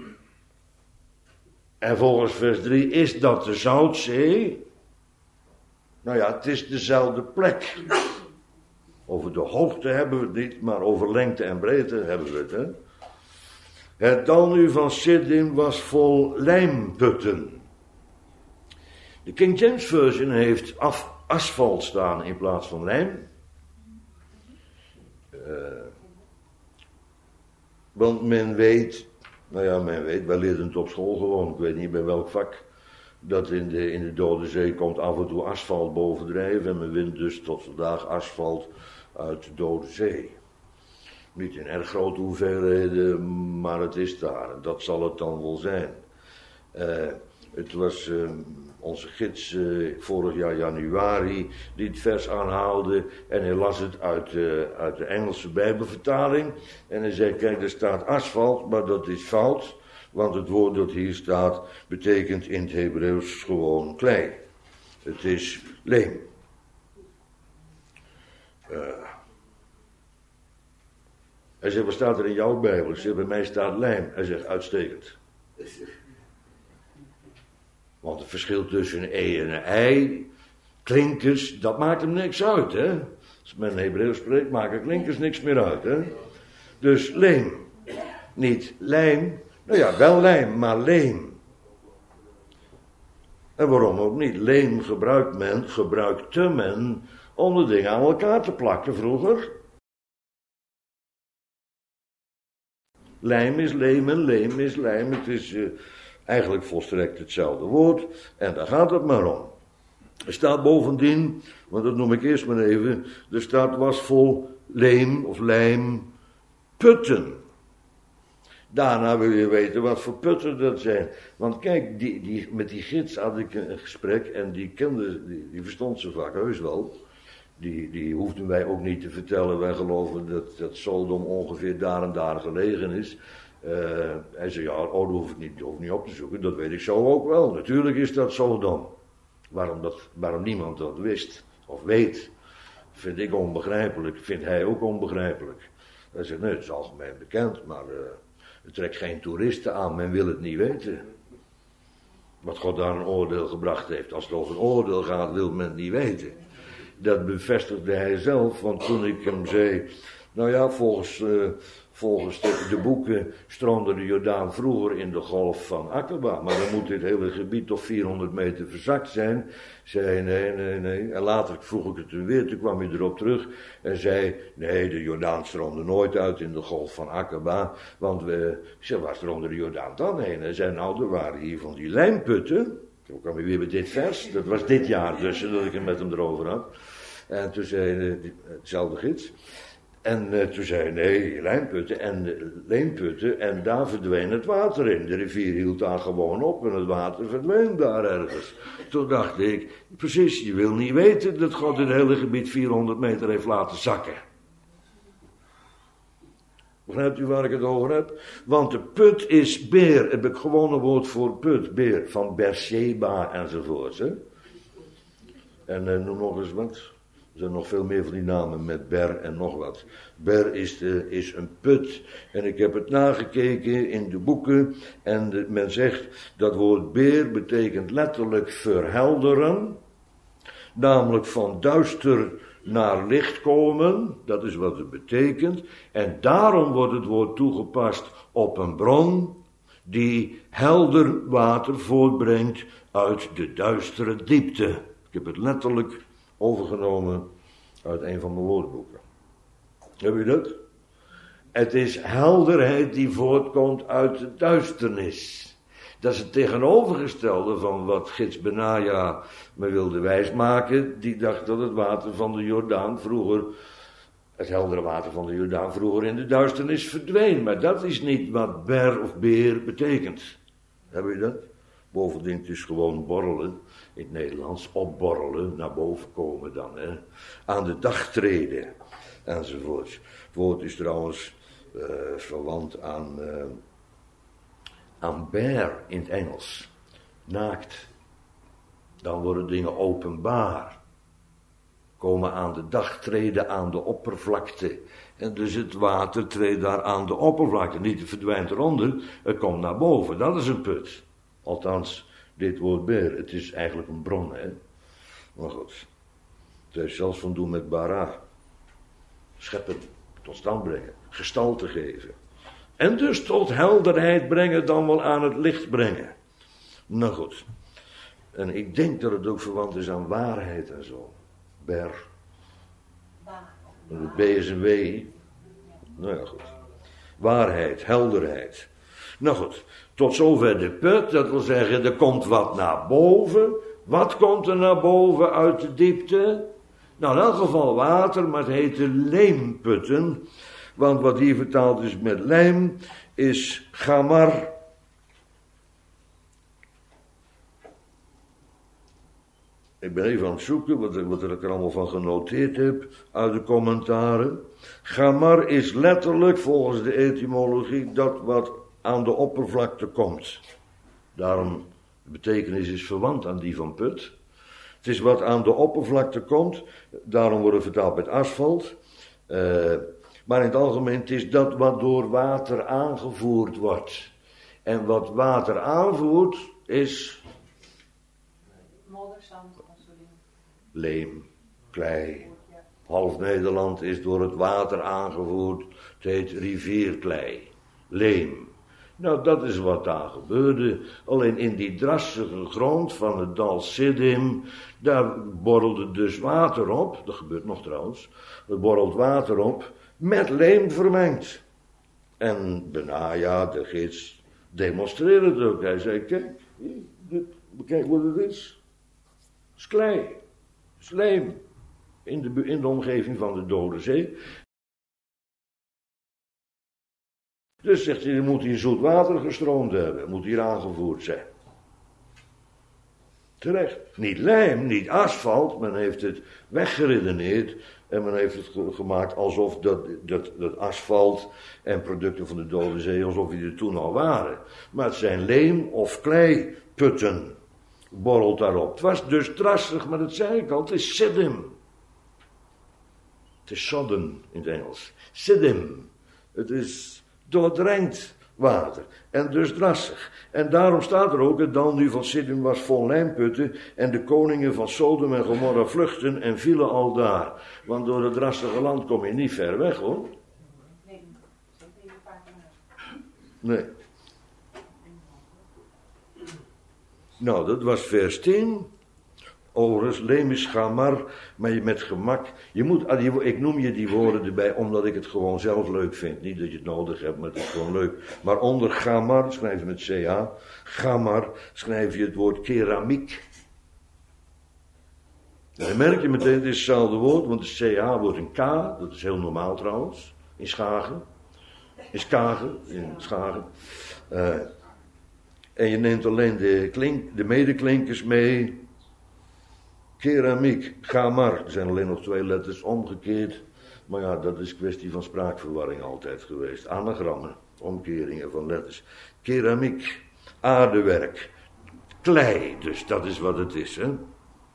En volgens vers 3 is dat de Zoutzee. Nou ja, het is dezelfde plek. Over de hoogte hebben we het niet, maar over lengte en breedte hebben we het. Hè? Het dal nu van Siddim was vol lijmputten. De King James Version heeft asfalt staan in plaats van lijm. Want men weet, wij leerden het op school gewoon, ik weet niet bij welk vak, dat in de Dode Zee komt af en toe asfalt bovendrijven en men wint dus tot vandaag asfalt uit de Dode Zee. Niet in erg grote hoeveelheden, maar het is daar, en dat zal het dan wel zijn. Het was onze gids vorig jaar januari die het vers aanhaalde en hij las het uit de Engelse Bijbelvertaling. En hij zei, kijk, er staat asfalt, maar dat is fout, want het woord dat hier staat betekent in het Hebreeuws gewoon klei. Het is leem. Hij zegt, wat staat er in jouw Bijbel? Ik zeg, bij mij staat lijm. Hij zegt, uitstekend. Want het verschil tussen een E en een I, klinkers, dat maakt hem niks uit, hè. Als men Hebreeuws spreekt, maken klinkers niks meer uit, hè. Dus leem. Niet lijm. Nou ja, wel lijm, maar leem. En waarom ook niet? Leem gebruikte men om de dingen aan elkaar te plakken vroeger. Lijm is leem en leem is lijm. Het is eigenlijk volstrekt hetzelfde woord. En daar gaat het maar om. Er staat bovendien, want dat noem ik eerst maar even, er staat was vol leem of lijm putten. Daarna wil je weten wat voor putten dat zijn. Want kijk, met die gids had ik een gesprek en die verstond ze vaak heus wel. Die hoefden wij ook niet te vertellen. Wij geloven dat Sodom ongeveer daar en daar gelegen is. Hij zei, ja, dat hoef ik niet op te zoeken. Dat weet ik zo ook wel. Natuurlijk is dat Sodom. Waarom niemand dat wist of weet, vind ik onbegrijpelijk. Vindt hij ook onbegrijpelijk. Hij zegt, nee, het is algemeen bekend, maar het trekt geen toeristen aan. Men wil het niet weten. Wat God daar een oordeel gebracht heeft. Als het over een oordeel gaat, wil men het niet weten. Dat bevestigde hij zelf, want toen ik hem zei, nou ja, volgens de boeken stroomde de Jordaan vroeger in de golf van Akaba. Maar dan moet dit hele gebied toch 400 meter verzakt zijn. Zei nee. En later vroeg ik het hem weer, toen kwam hij erop terug en zei, nee, de Jordaan stroomde nooit uit in de golf van Akaba. Want waar stroomde de Jordaan dan heen? Hij zei, nou, er waren hier van die lijmputten. Toen kwam hij weer bij dit vers, dat was dit jaar dus, dat ik het met hem erover had. En toen zei hetzelfde gids. En toen zei hij, nee, lijmputten en leemputten en daar verdween het water in. De rivier hield daar gewoon op en het water verdween daar ergens. Toen dacht ik, precies, je wil niet weten dat God het hele gebied 400 meter heeft laten zakken. Begrijpt u waar ik het over heb? Want de put is beer, heb ik gewoon een woord voor put, beer, van Beersheba enzovoort. Hè? En noem nog eens wat. Er zijn nog veel meer van die namen met Ber en nog wat. Ber is een put. En ik heb het nagekeken in de boeken. En men zegt dat woord beer betekent letterlijk verhelderen. Namelijk van duister naar licht komen. Dat is wat het betekent. En daarom wordt het woord toegepast op een bron die helder water voortbrengt uit de duistere diepte. Ik heb het letterlijk overgenomen uit een van mijn woordenboeken. Heb je dat? Het is helderheid die voortkomt uit de duisternis. Dat is het tegenovergestelde van wat gids Benaja me wilde wijsmaken. Die dacht dat het water van de Jordaan vroeger, het heldere water van de Jordaan vroeger in de duisternis verdween. Maar dat is niet wat ber of beer betekent. Heb je dat? Bovendien, het is gewoon borrelen, in het Nederlands, opborrelen, naar boven komen dan, hè. Aan de dag treden, enzovoort. Het woord is trouwens verwant aan bear in het Engels. Naakt. Dan worden dingen openbaar. Komen aan de dag treden aan de oppervlakte. En dus het water treedt daar aan de oppervlakte. Niet het verdwijnt eronder, het komt naar boven. Dat is een put. Althans, dit woord beer, het is eigenlijk een bron, hè. Maar goed, het heeft zelfs van doen met bara. Scheppen, tot stand brengen, gestalte geven. En dus tot helderheid brengen, dan wel aan het licht brengen. Nou goed. En ik denk dat het ook verwant is aan waarheid en zo. Ber. Het B is een W. Nou ja, goed. Waarheid, helderheid. Nou goed, tot zover de put, dat wil zeggen, er komt wat naar boven. Wat komt er naar boven uit de diepte? Nou, in elk geval water, maar het heette leemputten. Want wat hier vertaald is met lijm, is gamar. Ik ben even aan het zoeken wat ik er allemaal van genoteerd heb uit de commentaren. Gamar is letterlijk, volgens de etymologie, dat wat aan de oppervlakte komt. Daarom, de betekenis is verwant aan die van put. Het is wat aan de oppervlakte komt, daarom wordt het vertaald met asfalt. Maar in het algemeen, het is dat wat door water aangevoerd wordt. En wat water aanvoert, is modder, zand, dat soort dingen. Leem, klei. Half Nederland is door het water aangevoerd. Het heet rivierklei. Leem. Nou, dat is wat daar gebeurde. Alleen in die drassige grond van het dal Siddim, daar borrelde dus water op. Dat gebeurt nog trouwens. Er borrelt water op met leem vermengd. En Benaja, de gids, demonstreerde het ook. Hij zei, kijk wat het is. Het is klei, slijm, in de omgeving van de Dode Zee. Dus zegt hij, er moet hier zoet water gestroomd hebben, moet hier aangevoerd zijn. Terecht. Niet lijm, niet asfalt, men heeft het weggeredeneerd en men heeft het gemaakt alsof dat asfalt en producten van de Dode Zee, alsof die er toen al waren. Maar het zijn leem- of kleiputten, borrelt daarop. Het was dus drassig, maar dat zei ik al, het is siddim. Het is sodden in het Engels. Siddim. Het is doordrenkt water. En dus drassig. En daarom staat er ook, het dal nu van Siddim was vol lijmputten. En de koningen van Sodom en Gomorra vluchten en vielen al daar. Want door het drassige land kom je niet ver weg, hoor. Nee. Nou, dat was vers 10. Overigens, lemis gamar, maar je met gemak. Ik noem je die woorden erbij omdat ik het gewoon zelf leuk vind. Niet dat je het nodig hebt, maar het is gewoon leuk. Maar onder gamar, schrijf je met CH. Gamar, schrijf je het woord keramiek. En dan merk je meteen, het is hetzelfde woord, want de CH wordt een K. Dat is heel normaal trouwens, in Schagen. In Schagen. En je neemt alleen de medeklinkers mee. Keramiek, gamar, er zijn alleen nog 2 letters omgekeerd. Maar ja, dat is kwestie van spraakverwarring altijd geweest. Anagrammen, omkeringen van letters. Keramiek, aardewerk, klei, dus dat is wat het is, hè.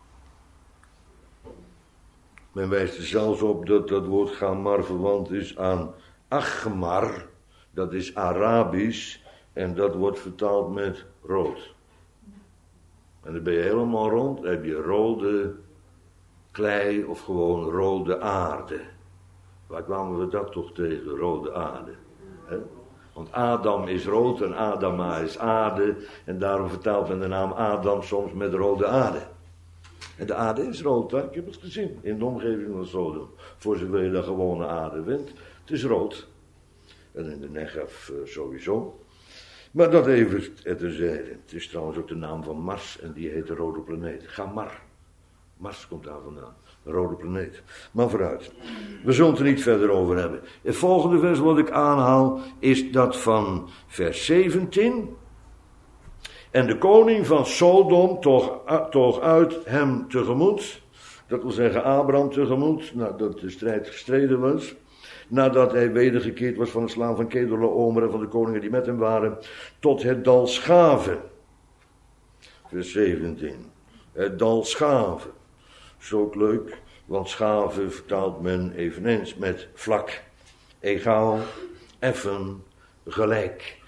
Men wijst er zelfs op dat dat woord gamar verwant is aan achmar, dat is Arabisch, en dat wordt vertaald met rood. En dan ben je helemaal rond, dan heb je rode klei of gewoon rode aarde. Waar kwamen we dat toch tegen, rode aarde? He? Want Adam is rood en Adama is aarde. En daarom vertaalt men de naam Adam soms met rode aarde. En de aarde is rood, hè? Ik heb het gezien in de omgeving van Sodom. Voor zover je de gewone aarde vindt. Het is rood. En in de Negev sowieso. Maar dat even terzijde. Het is trouwens ook de naam van Mars en die heet de rode planeet. Gamar. Mars komt daar vandaan. De rode planeet. Maar vooruit. We zullen het er niet verder over hebben. Het volgende vers wat ik aanhaal is dat van vers 17. En de koning van Sodom toog uit hem tegemoet. Dat wil zeggen Abraham tegemoet. Nadat de strijd gestreden was. Nadat hij wedergekeerd was van het slaan van Kedorlaomer en van de koningen die met hem waren, tot het dal Schave. Vers 17. Het dal Schave. Is ook leuk, want Schave vertaalt men eveneens met vlak, egaal, effen, gelijk.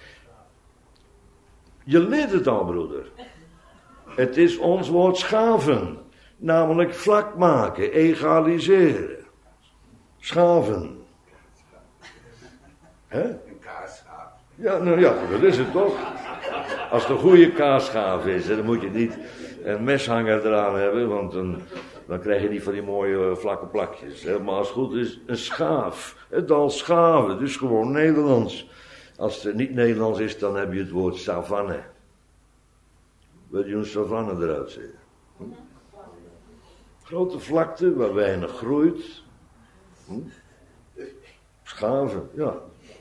Je leert het al, broeder. Het is ons woord schaven, namelijk vlak maken, egaliseren. Schaven. Hè? Een kaasschaaf. Ja, nou ja, dat is het toch. Als het een goede kaasschaaf is, dan moet je niet een meshanger eraan hebben, want dan krijg je niet van die mooie vlakke plakjes. Hè? Maar als het goed is, een schaaf. Het dal Schave, dus gewoon Nederlands. Als het niet Nederlands is, dan heb je het woord savanne. Weet je hoe een savanne eruit ziet? Grote vlakte waar weinig groeit. Schave, ja.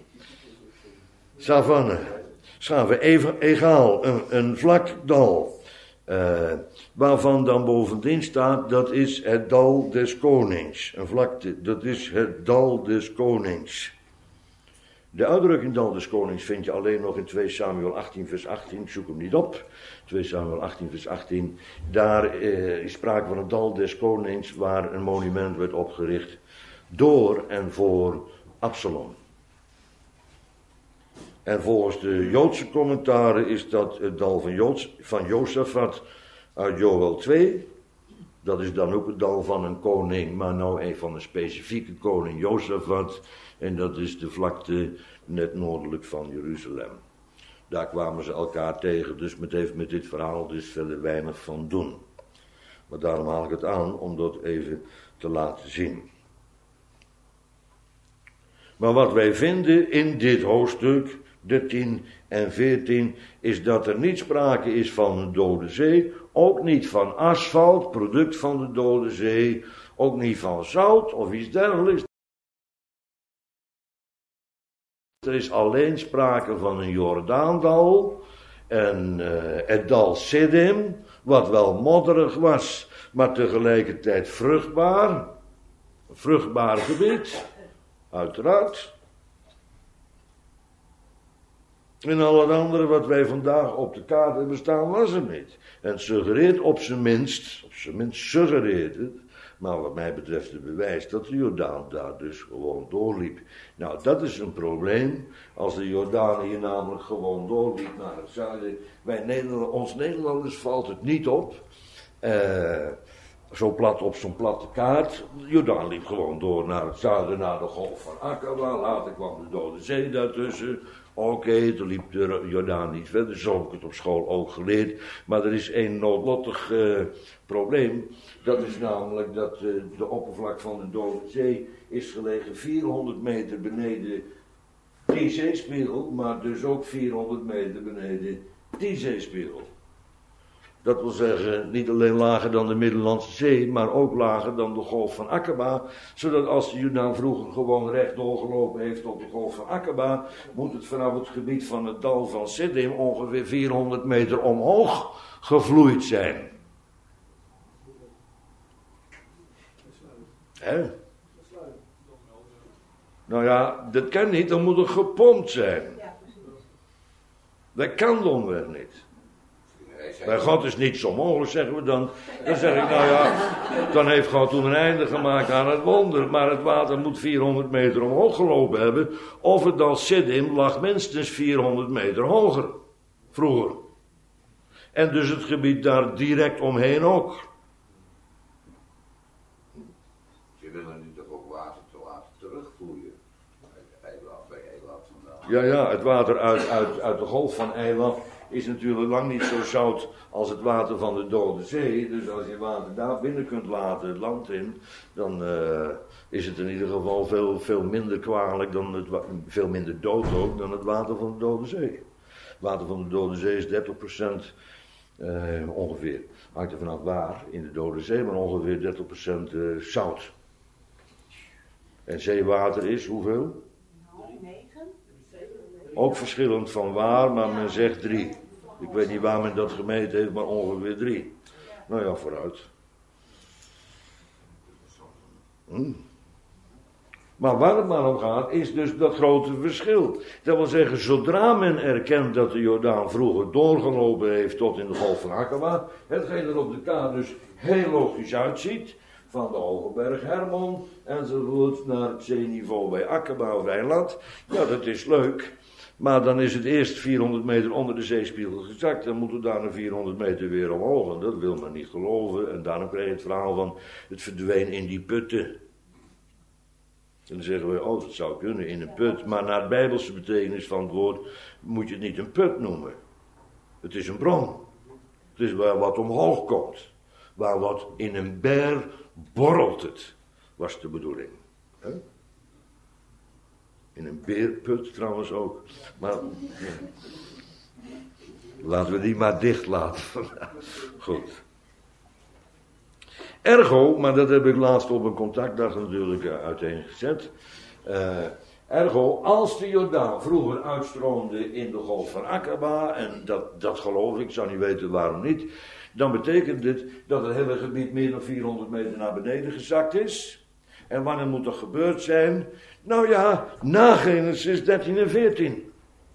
Savanne. Schave, egaal, een vlak dal. Waarvan dan bovendien staat, dat is het dal des konings. Een vlakte, dat is het dal des konings. De uitdrukking dal des konings vind je alleen nog in 2 Samuel 18 vers 18. Ik zoek hem niet op. 2 Samuel 18 vers 18. Daar is sprake van het dal des konings waar een monument werd opgericht door en voor Absalom. En volgens de Joodse commentaren is dat het dal van Josafat uit Joël 2. Dat is dan ook het dal van een koning, maar nou een van een specifieke koning, Josafat. En dat is de vlakte net noordelijk van Jeruzalem. Daar kwamen ze elkaar tegen, dus het heeft met dit verhaal dus verder weinig van doen. Maar daarom haal ik het aan om dat even te laten zien. Maar wat wij vinden in dit hoofdstuk 13 en 14 is dat er niet sprake is van een dode zee, ook niet van asfalt, product van de dode zee, ook niet van zout of iets dergelijks. Er is alleen sprake van een Jordaandal en het dal Siddim, wat wel modderig was, maar tegelijkertijd vruchtbaar. Een vruchtbaar gebied, uiteraard. En al het andere wat wij vandaag op de kaart hebben staan was er niet. En het suggereert op zijn minst suggereert het, maar wat mij betreft het bewijs dat de Jordaan daar dus gewoon doorliep. Nou, dat is een probleem. Als de Jordaan hier namelijk gewoon doorliep naar het zuiden. Ons Nederlanders valt het niet op. Zo plat op zo'n platte kaart. De Jordaan liep gewoon door naar het zuiden, naar de golf van Akaba. Later kwam de Dode Zee daartussen. Oké, toen liep de Jordaan niet verder. Zo heb ik het op school ook geleerd. Maar er is één noodlottig probleem. Dat is namelijk dat de oppervlak van de Dode Zee is gelegen 400 meter beneden die zeespiegel. Maar dus ook 400 meter beneden die zeespiegel. Dat wil zeggen, niet alleen lager dan de Middellandse Zee, maar ook lager dan de golf van Akaba. Zodat als de Jordaan vroeger gewoon recht doorgelopen heeft op de golf van Akaba, moet het vanaf het gebied van het dal van Siddim ongeveer 400 meter omhoog gevloeid zijn. Hè? Nou ja, dat kan niet, dan moet het gepompt zijn. Dat kan domweg niet. Bij God is niets onmogelijk, zeggen we dan. Dan zeg ik, nou ja, dan heeft God toen een einde gemaakt aan het wonder. Maar het water moet 400 meter omhoog gelopen hebben. Of het dal Siddim lag minstens 400 meter hoger. Vroeger. En dus het gebied daar direct omheen ook. Ze willen nu toch ook water te laten terugvloeien. Bij Eilat vandaan. Ja, het water uit de golf van Eilat is natuurlijk lang niet zo zout als het water van de Dode Zee. Dus als je water daar binnen kunt laten, het land in, dan is het in ieder geval veel minder kwalijk, veel minder dood ook, dan het water van de Dode Zee. Het water van de Dode Zee is 30% ongeveer. Hangt er vanaf waar, in de Dode Zee, maar ongeveer 30% zout. En zeewater is hoeveel? 9. Ook verschillend van waar, maar men zegt 3. Ik weet niet waar men dat gemeten heeft, maar ongeveer 3. Nou ja, vooruit. Maar waar het maar om gaat, is dus dat grote verschil. Dat wil zeggen, zodra men erkent dat de Jordaan vroeger doorgelopen heeft tot in de golf van Akaba, hetgeen er op de kaart dus heel logisch uitziet, van de Hoge Berg Hermon enzovoort naar het zeeniveau bij Akaba of Eilat, ja, dat is leuk. Maar dan is het eerst 400 meter onder de zeespiegel gezakt. Dan moeten we daarna 400 meter weer omhoog. En dat wil men niet geloven. En daarom krijg je het verhaal van het verdween in die putten. En dan zeggen we, oh, dat zou kunnen in een put. Maar naar de Bijbelse betekenis van het woord moet je het niet een put noemen. Het is een bron. Het is waar wat omhoog komt. Waar wat in een ber borrelt het, was de bedoeling. He? In een beerput trouwens ook. Maar ja. Laten we die maar dicht laten. Goed. Ergo, maar dat heb ik laatst op een contactdag natuurlijk uiteengezet. Ergo, als de Jordaan vroeger uitstroomde in de golf van Akaba, en dat geloof ik, zou niet weten waarom niet, dan betekent dit dat het hele gebied meer dan 400 meter naar beneden gezakt is. En wanneer moet dat gebeurd zijn? Nou ja, na Genesis 13 en 14.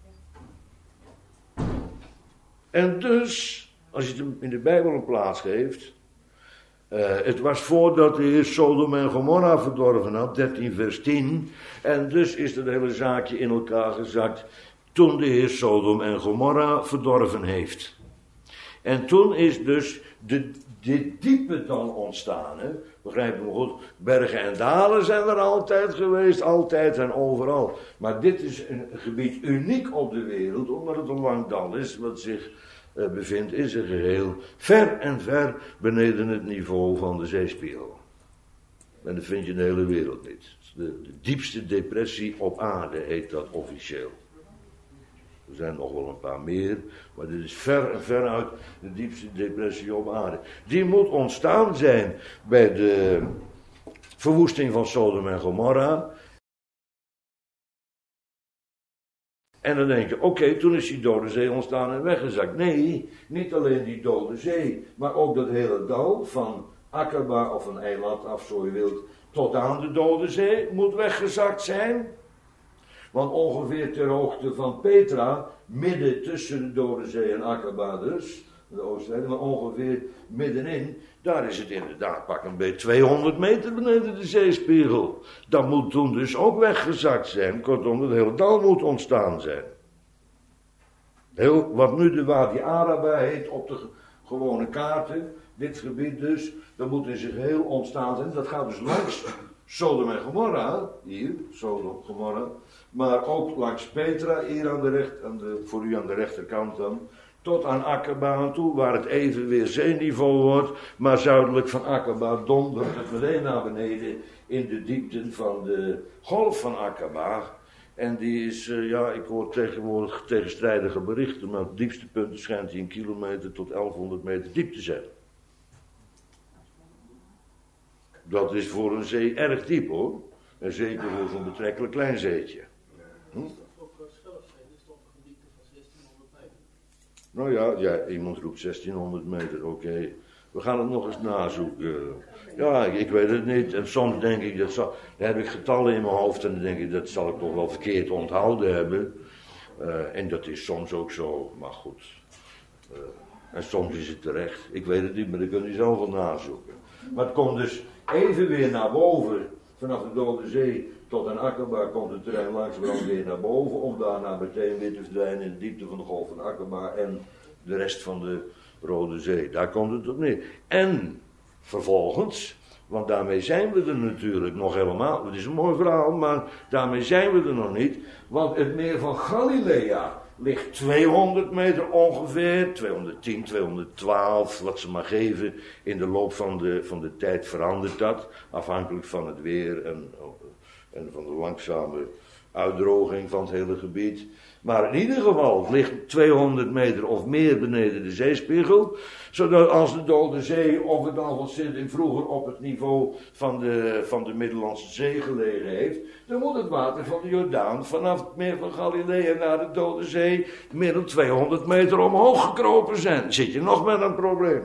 En dus, als je het in de Bijbel een plaats geeft, het was voordat de Heer Sodom en Gomorra verdorven had, 13 vers 10. En dus is het hele zaakje in elkaar gezakt toen de Heer Sodom en Gomorra verdorven heeft. En toen is dus dit diepe dan ontstaan. Hè? Begrijp me goed, bergen en dalen zijn er altijd geweest, altijd en overal. Maar dit is een gebied uniek op de wereld, omdat het een lang dal is, wat zich bevindt in zijn geheel ver en ver beneden het niveau van de zeespiegel. En dat vind je in de hele wereld niet. De diepste depressie op aarde heet dat officieel. Er zijn nog wel een paar meer, maar dit is ver en veruit de diepste depressie op aarde. Die moet ontstaan zijn bij de verwoesting van Sodom en Gomorra. En dan denk je, oké, toen is die Dode Zee ontstaan en weggezakt. Nee, niet alleen die Dode Zee, maar ook dat hele dal van Akaba of een eiland af, zo je wilt, tot aan de Dode Zee moet weggezakt zijn. Want ongeveer ter hoogte van Petra, midden tussen de Dode Zee en Akaba dus, de oostzijde, maar ongeveer middenin, daar is het inderdaad pak een beetje 200 meter beneden de zeespiegel. Dat moet toen dus ook weggezakt zijn, kortom, het hele dal moet ontstaan zijn. Wat nu de Wadi Araba heet op de gewone kaarten, dit gebied dus, dat moet in zich heel ontstaan zijn. Dat gaat dus langs Sodom en Gomorra, hier, Sodom, Gomorra, maar ook langs Petra, hier voor u aan de rechterkant dan, tot aan Akaba aan toe, waar het even weer zeeniveau wordt, maar zuidelijk van Akaba dondert het meteen naar beneden in de diepten van de golf van Akaba. En die is, ik hoor tegenwoordig tegenstrijdige berichten, maar het diepste punt schijnt die 1 kilometer tot 1100 meter diep te zijn. Dat is voor een zee erg diep hoor. En zeker voor zo'n betrekkelijk klein zeetje. Nou ja, iemand roept 1600 meter, oké. We gaan het nog eens nazoeken. Ja, ik weet het niet. En soms denk ik, dan heb ik getallen in mijn hoofd en dan denk ik, dat zal ik toch wel verkeerd onthouden hebben. En dat is soms ook zo, maar goed. En soms is het terecht. Ik weet het niet, maar dan kun je zelf wel nazoeken. Maar het komt dus even weer naar boven. Vanaf de Dode Zee tot aan Akaba komt het terrein langzamerhand weer naar boven. Om daarna meteen weer te verdwijnen in de diepte van de golf van Akaba en de rest van de Rode Zee. Daar komt het op neer. En vervolgens, want daarmee zijn we er natuurlijk nog helemaal. Het is een mooi verhaal, maar daarmee zijn we er nog niet. Want het meer van Galilea ligt 200 meter ongeveer, 210, 212, wat ze maar geven. In de loop van de tijd verandert dat, afhankelijk van het weer en van de langzame uitdroging van het hele gebied. Maar in ieder geval, het ligt 200 meter of meer beneden de zeespiegel, zodat als de Dode Zee of het Alphen vroeger op het niveau van de Middellandse Zee gelegen heeft, dan moet het water van de Jordaan vanaf het meer van Galilea naar de Dode Zee meer dan 200 meter omhoog gekropen zijn. Dan zit je nog met een probleem.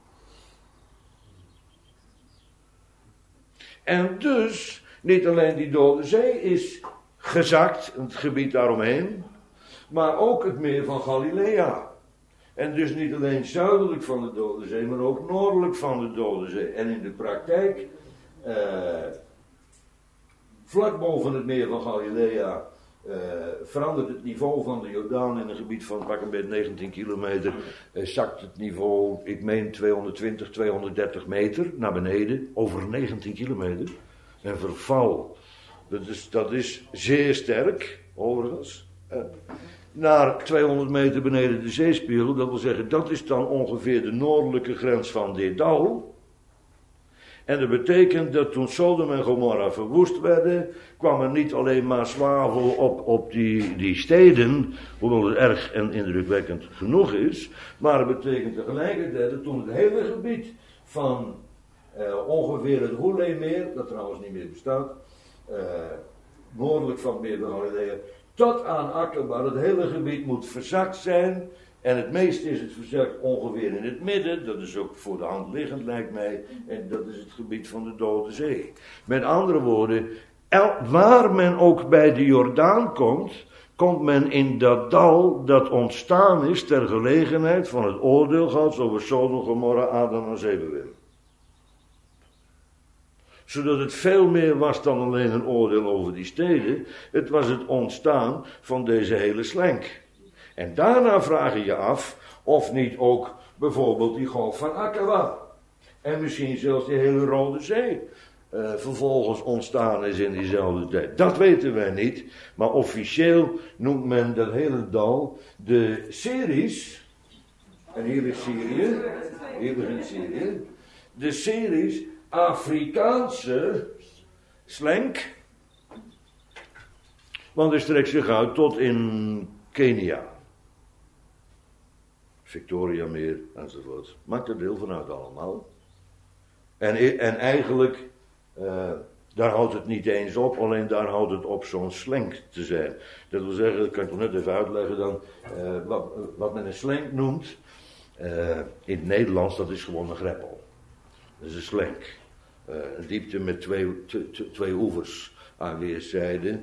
En dus, niet alleen die Dode Zee is gezakt, het gebied daaromheen, maar ook het meer van Galilea. En dus niet alleen zuidelijk van de Dode Zee, maar ook noordelijk van de Dode Zee. En in de praktijk, vlak boven het meer van Galilea, verandert het niveau van de Jordaan in een gebied van pak een beetje 19 kilometer. Zakt het niveau, ik meen 220, 230 meter naar beneden, over 19 kilometer. En verval, dat is zeer sterk, overigens. Naar 200 meter beneden de zeespiegel, dat wil zeggen, dat is dan ongeveer de noordelijke grens van dit dal. En dat betekent dat toen Sodom en Gomorra verwoest werden, kwam er niet alleen maar zwavel op die steden, hoewel het erg en indrukwekkend genoeg is, maar het betekent tegelijkertijd dat toen het hele gebied van ongeveer het Hoeleemeer, dat trouwens niet meer bestaat, noordelijk van het meer van Galilea, tot aan Akaba, het hele gebied moet verzakt zijn. En het meeste is het verzakt ongeveer in het midden. Dat is ook voor de hand liggend, lijkt mij. En dat is het gebied van de Dode Zee. Met andere woorden, waar men ook bij de Jordaan komt men in dat dal dat ontstaan is ter gelegenheid van het oordeel Gods over Sodom, Gomorra, Adam en Zebeweel. Zodat het veel meer was dan alleen een oordeel over die steden. Het was het ontstaan van deze hele slenk. En daarna vraag je je af of niet ook bijvoorbeeld die golf van Akaba. En misschien zelfs die hele Rode Zee vervolgens ontstaan is in diezelfde tijd. Dat weten wij niet. Maar officieel noemt men dat hele dal de Series. En hier is Syrië. Hier begint Syrië. De Series Afrikaanse slenk. Want hij strekt zich uit tot in Kenia. Victoriameer enzovoort. Maakt er deel van uit allemaal. En eigenlijk, daar houdt het niet eens op, alleen daar houdt het op zo'n slenk te zijn. Dat wil zeggen, dat kan ik toch net even uitleggen dan, wat men een slenk noemt, in het Nederlands, dat is gewoon een greppel. Dat is een slenk. Een diepte met twee oevers aan weerszijden.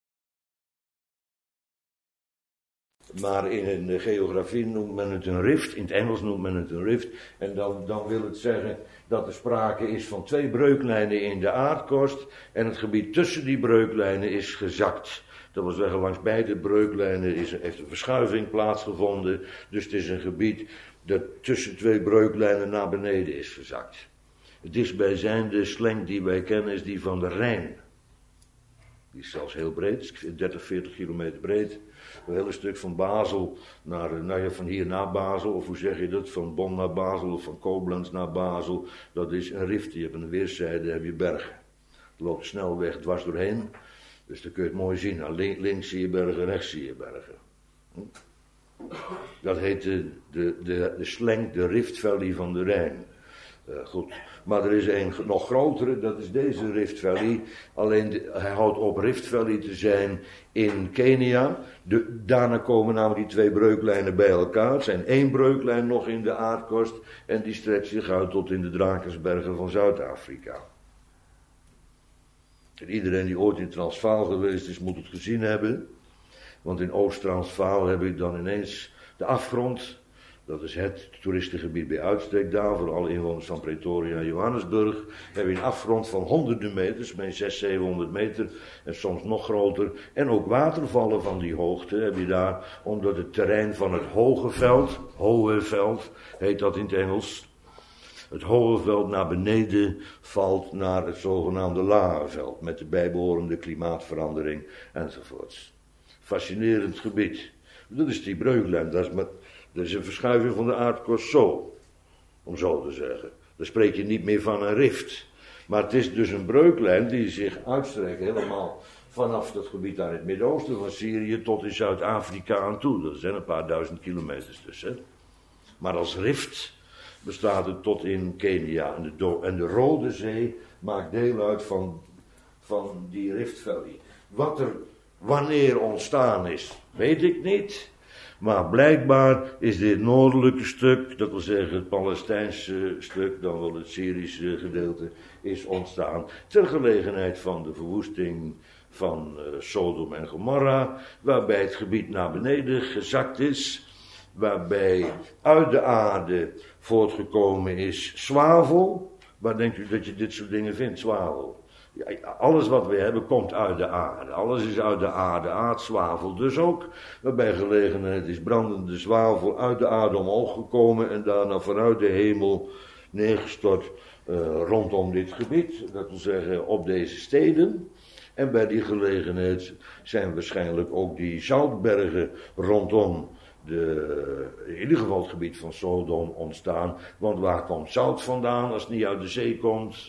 Maar in de geografie noemt men het een rift, in het Engels noemt men het een rift. En dan wil het zeggen dat er sprake is van 2 breuklijnen in de aardkorst. En het gebied tussen die breuklijnen is gezakt. Dat wil zeggen, langs beide breuklijnen heeft een verschuiving plaatsgevonden. Dus het is een gebied dat tussen 2 breuklijnen naar beneden is gezakt. Het dichtstbijzijnde slenk die wij kennen is die van de Rijn. Die is zelfs heel breed, 30, 40 kilometer breed. Een hele stuk van Basel van hier naar Basel, of hoe zeg je dat, van Bonn naar Basel of van Koblenz naar Basel. Dat is een rift, je hebt aan de weerszijde heb je bergen. Er loopt een snelweg dwars doorheen, dus dan kun je het mooi zien. Nou, links zie je bergen, rechts zie je bergen. Dat heet de slenk, de Rift Valley van de Rijn. Goed, maar er is een nog grotere, dat is deze Rift Valley. Alleen hij houdt op Rift Valley te zijn in Kenia. Daarna komen namelijk die 2 breuklijnen bij elkaar. Het zijn 1 breuklijn nog in de aardkorst en die strekt zich uit tot in de Drakensbergen van Zuid-Afrika. En iedereen die ooit in Transvaal geweest is, moet het gezien hebben. Want in Oost-Transvaal heb ik dan ineens de afgrond. Dat is het toeristengebied bij uitstek daar, voor alle inwoners van Pretoria en Johannesburg. Heb je een afgrond van honderden meters, met 600, 700 meter en soms nog groter. En ook watervallen van die hoogte heb je daar, omdat het terrein van het hoge veld, heet dat in het Engels. Het hoge veld naar beneden valt naar het zogenaamde lage veld, met de bijbehorende klimaatverandering enzovoorts. Fascinerend gebied. Dat is die breuklijn, dat is een verschuiving van de aardkorst zo, om zo te zeggen. Dan spreek je niet meer van een rift. Maar het is dus een breuklijn die zich uitstrekt helemaal vanaf dat gebied aan het Midden-Oosten van Syrië tot in Zuid-Afrika aan toe. Dat zijn een paar duizend kilometers tussen. Maar als rift bestaat het tot in Kenia. En de Rode Zee maakt deel uit van die Rift Valley. Wat er wanneer ontstaan is, weet ik niet. Maar blijkbaar is dit noordelijke stuk, dat wil zeggen het Palestijnse stuk, dan wel het Syrische gedeelte, is ontstaan ter gelegenheid van de verwoesting van Sodom en Gomorra, waarbij het gebied naar beneden gezakt is, waarbij uit de aarde voortgekomen is zwavel. Waar denkt u dat je dit soort dingen vindt, zwavel? Ja, alles wat we hebben komt uit de aarde. Alles is uit de aarde, aardzwavel dus ook. Waarbij gelegenheid is brandende zwavel uit de aarde omhoog gekomen en daarna vanuit de hemel neergestort rondom dit gebied. Dat wil zeggen op deze steden. En bij die gelegenheid zijn waarschijnlijk ook die zoutbergen rondom in ieder geval het gebied van Sodom ontstaan. Want waar komt zout vandaan als het niet uit de zee komt?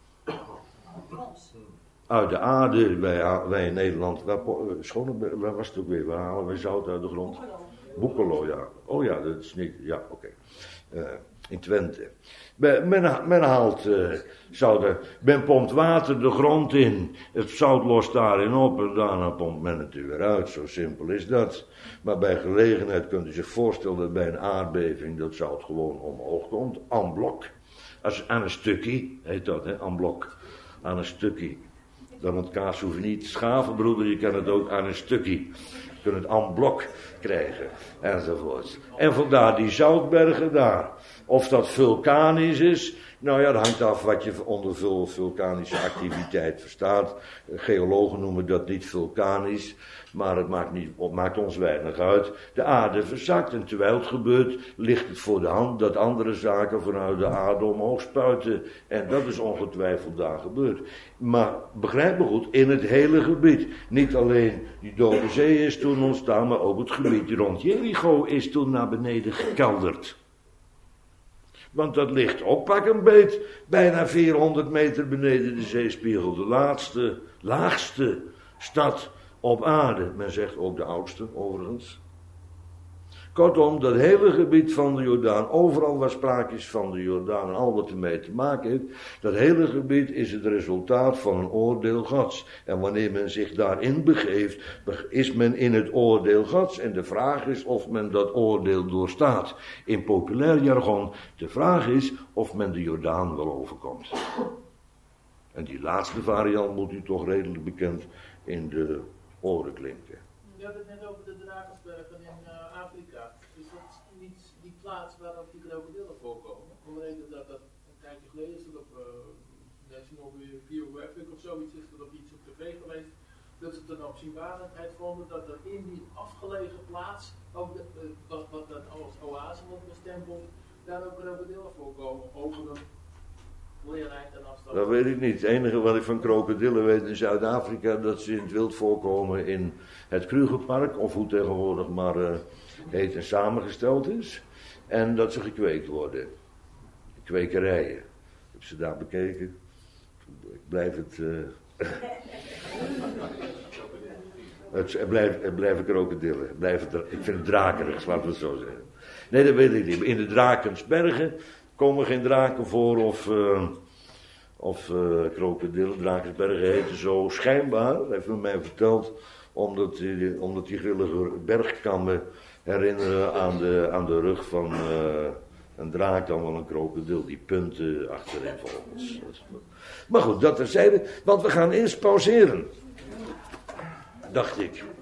Uit de aarde, wij in Nederland, waar was het ook weer? Waar halen wij zout uit de grond? Boekelo, ja. Oh ja, dat is niet, ja, oké. In Twente. Men haalt men pompt water de grond in, het zout lost daarin op en daarna pompt men het er weer uit. Zo simpel is dat. Maar bij gelegenheid kunt u zich voorstellen dat bij een aardbeving dat zout gewoon omhoog komt, en blok. Aan een stukje, heet dat, hè, en blok. Aan een stukje. Dan het kaas hoef je niet te schaven, broeder, je kan het ook aan een stukje. Je kunt het en blok krijgen, enzovoort. En vandaar die zoutbergen daar. Of dat vulkanisch is, nou ja, dat hangt af wat je onder vulkanische activiteit verstaat. Geologen noemen dat niet vulkanisch, maar het maakt ons weinig uit. De aarde verzakt en terwijl het gebeurt, ligt het voor de hand dat andere zaken vanuit de aarde omhoog spuiten. En dat is ongetwijfeld daar gebeurd. Maar begrijp me goed, in het hele gebied. Niet alleen die Dode Zee is toen ontstaan, maar ook het gebied rond Jericho is toen naar beneden gekelderd. Want dat ligt ook pak een beet bijna 400 meter beneden de zeespiegel. De laagste stad op aarde. Men zegt ook de oudste, overigens. Kortom, dat hele gebied van de Jordaan, overal waar sprake is van de Jordaan en al wat ermee te maken heeft, dat hele gebied is het resultaat van een oordeel Gods. En wanneer men zich daarin begeeft, is men in het oordeel Gods. En de vraag is of men dat oordeel doorstaat. In populair jargon, de vraag is of men de Jordaan wel overkomt. En die laatste variant moet u toch redelijk bekend in de oren klinken. Je had het net over de Drakensbergen in Afrika. Dus dat is niet die plaats waar ook die krokodillen voorkomen. Om de reden dat een tijdje geleden is dat op National Geographic of zoiets is er op iets op tv geweest. Dat ze ten opzienbarendheid vonden dat er in die afgelegen plaats, ook wat dan als oase wordt bestempeld, daar ook krokodillen voorkomen over een leerrijd en afstand. Dat weet ik niet. Het enige wat ik van krokodillen weet in Zuid-Afrika, dat ze in het wild voorkomen in het Krugerpark, of hoe tegenwoordig maar heet en samengesteld is. En dat ze gekweekt worden. Kwekerijen. Ik heb ze daar bekeken. Ik blijf het blijven krokodillen. Ik vind het drakerig, laten we het zo zeggen. Nee, dat weet ik niet. In de Drakensbergen komen geen draken voor of krokodillen. Drakensbergen heten zo schijnbaar, dat heeft men mij verteld, omdat die grillige bergkammen herinneren aan de rug van een draak dan wel een krokodil. Die punten achterin volgens. Maar goed, dat terzijde, want we gaan eerst pauzeren, dacht ik.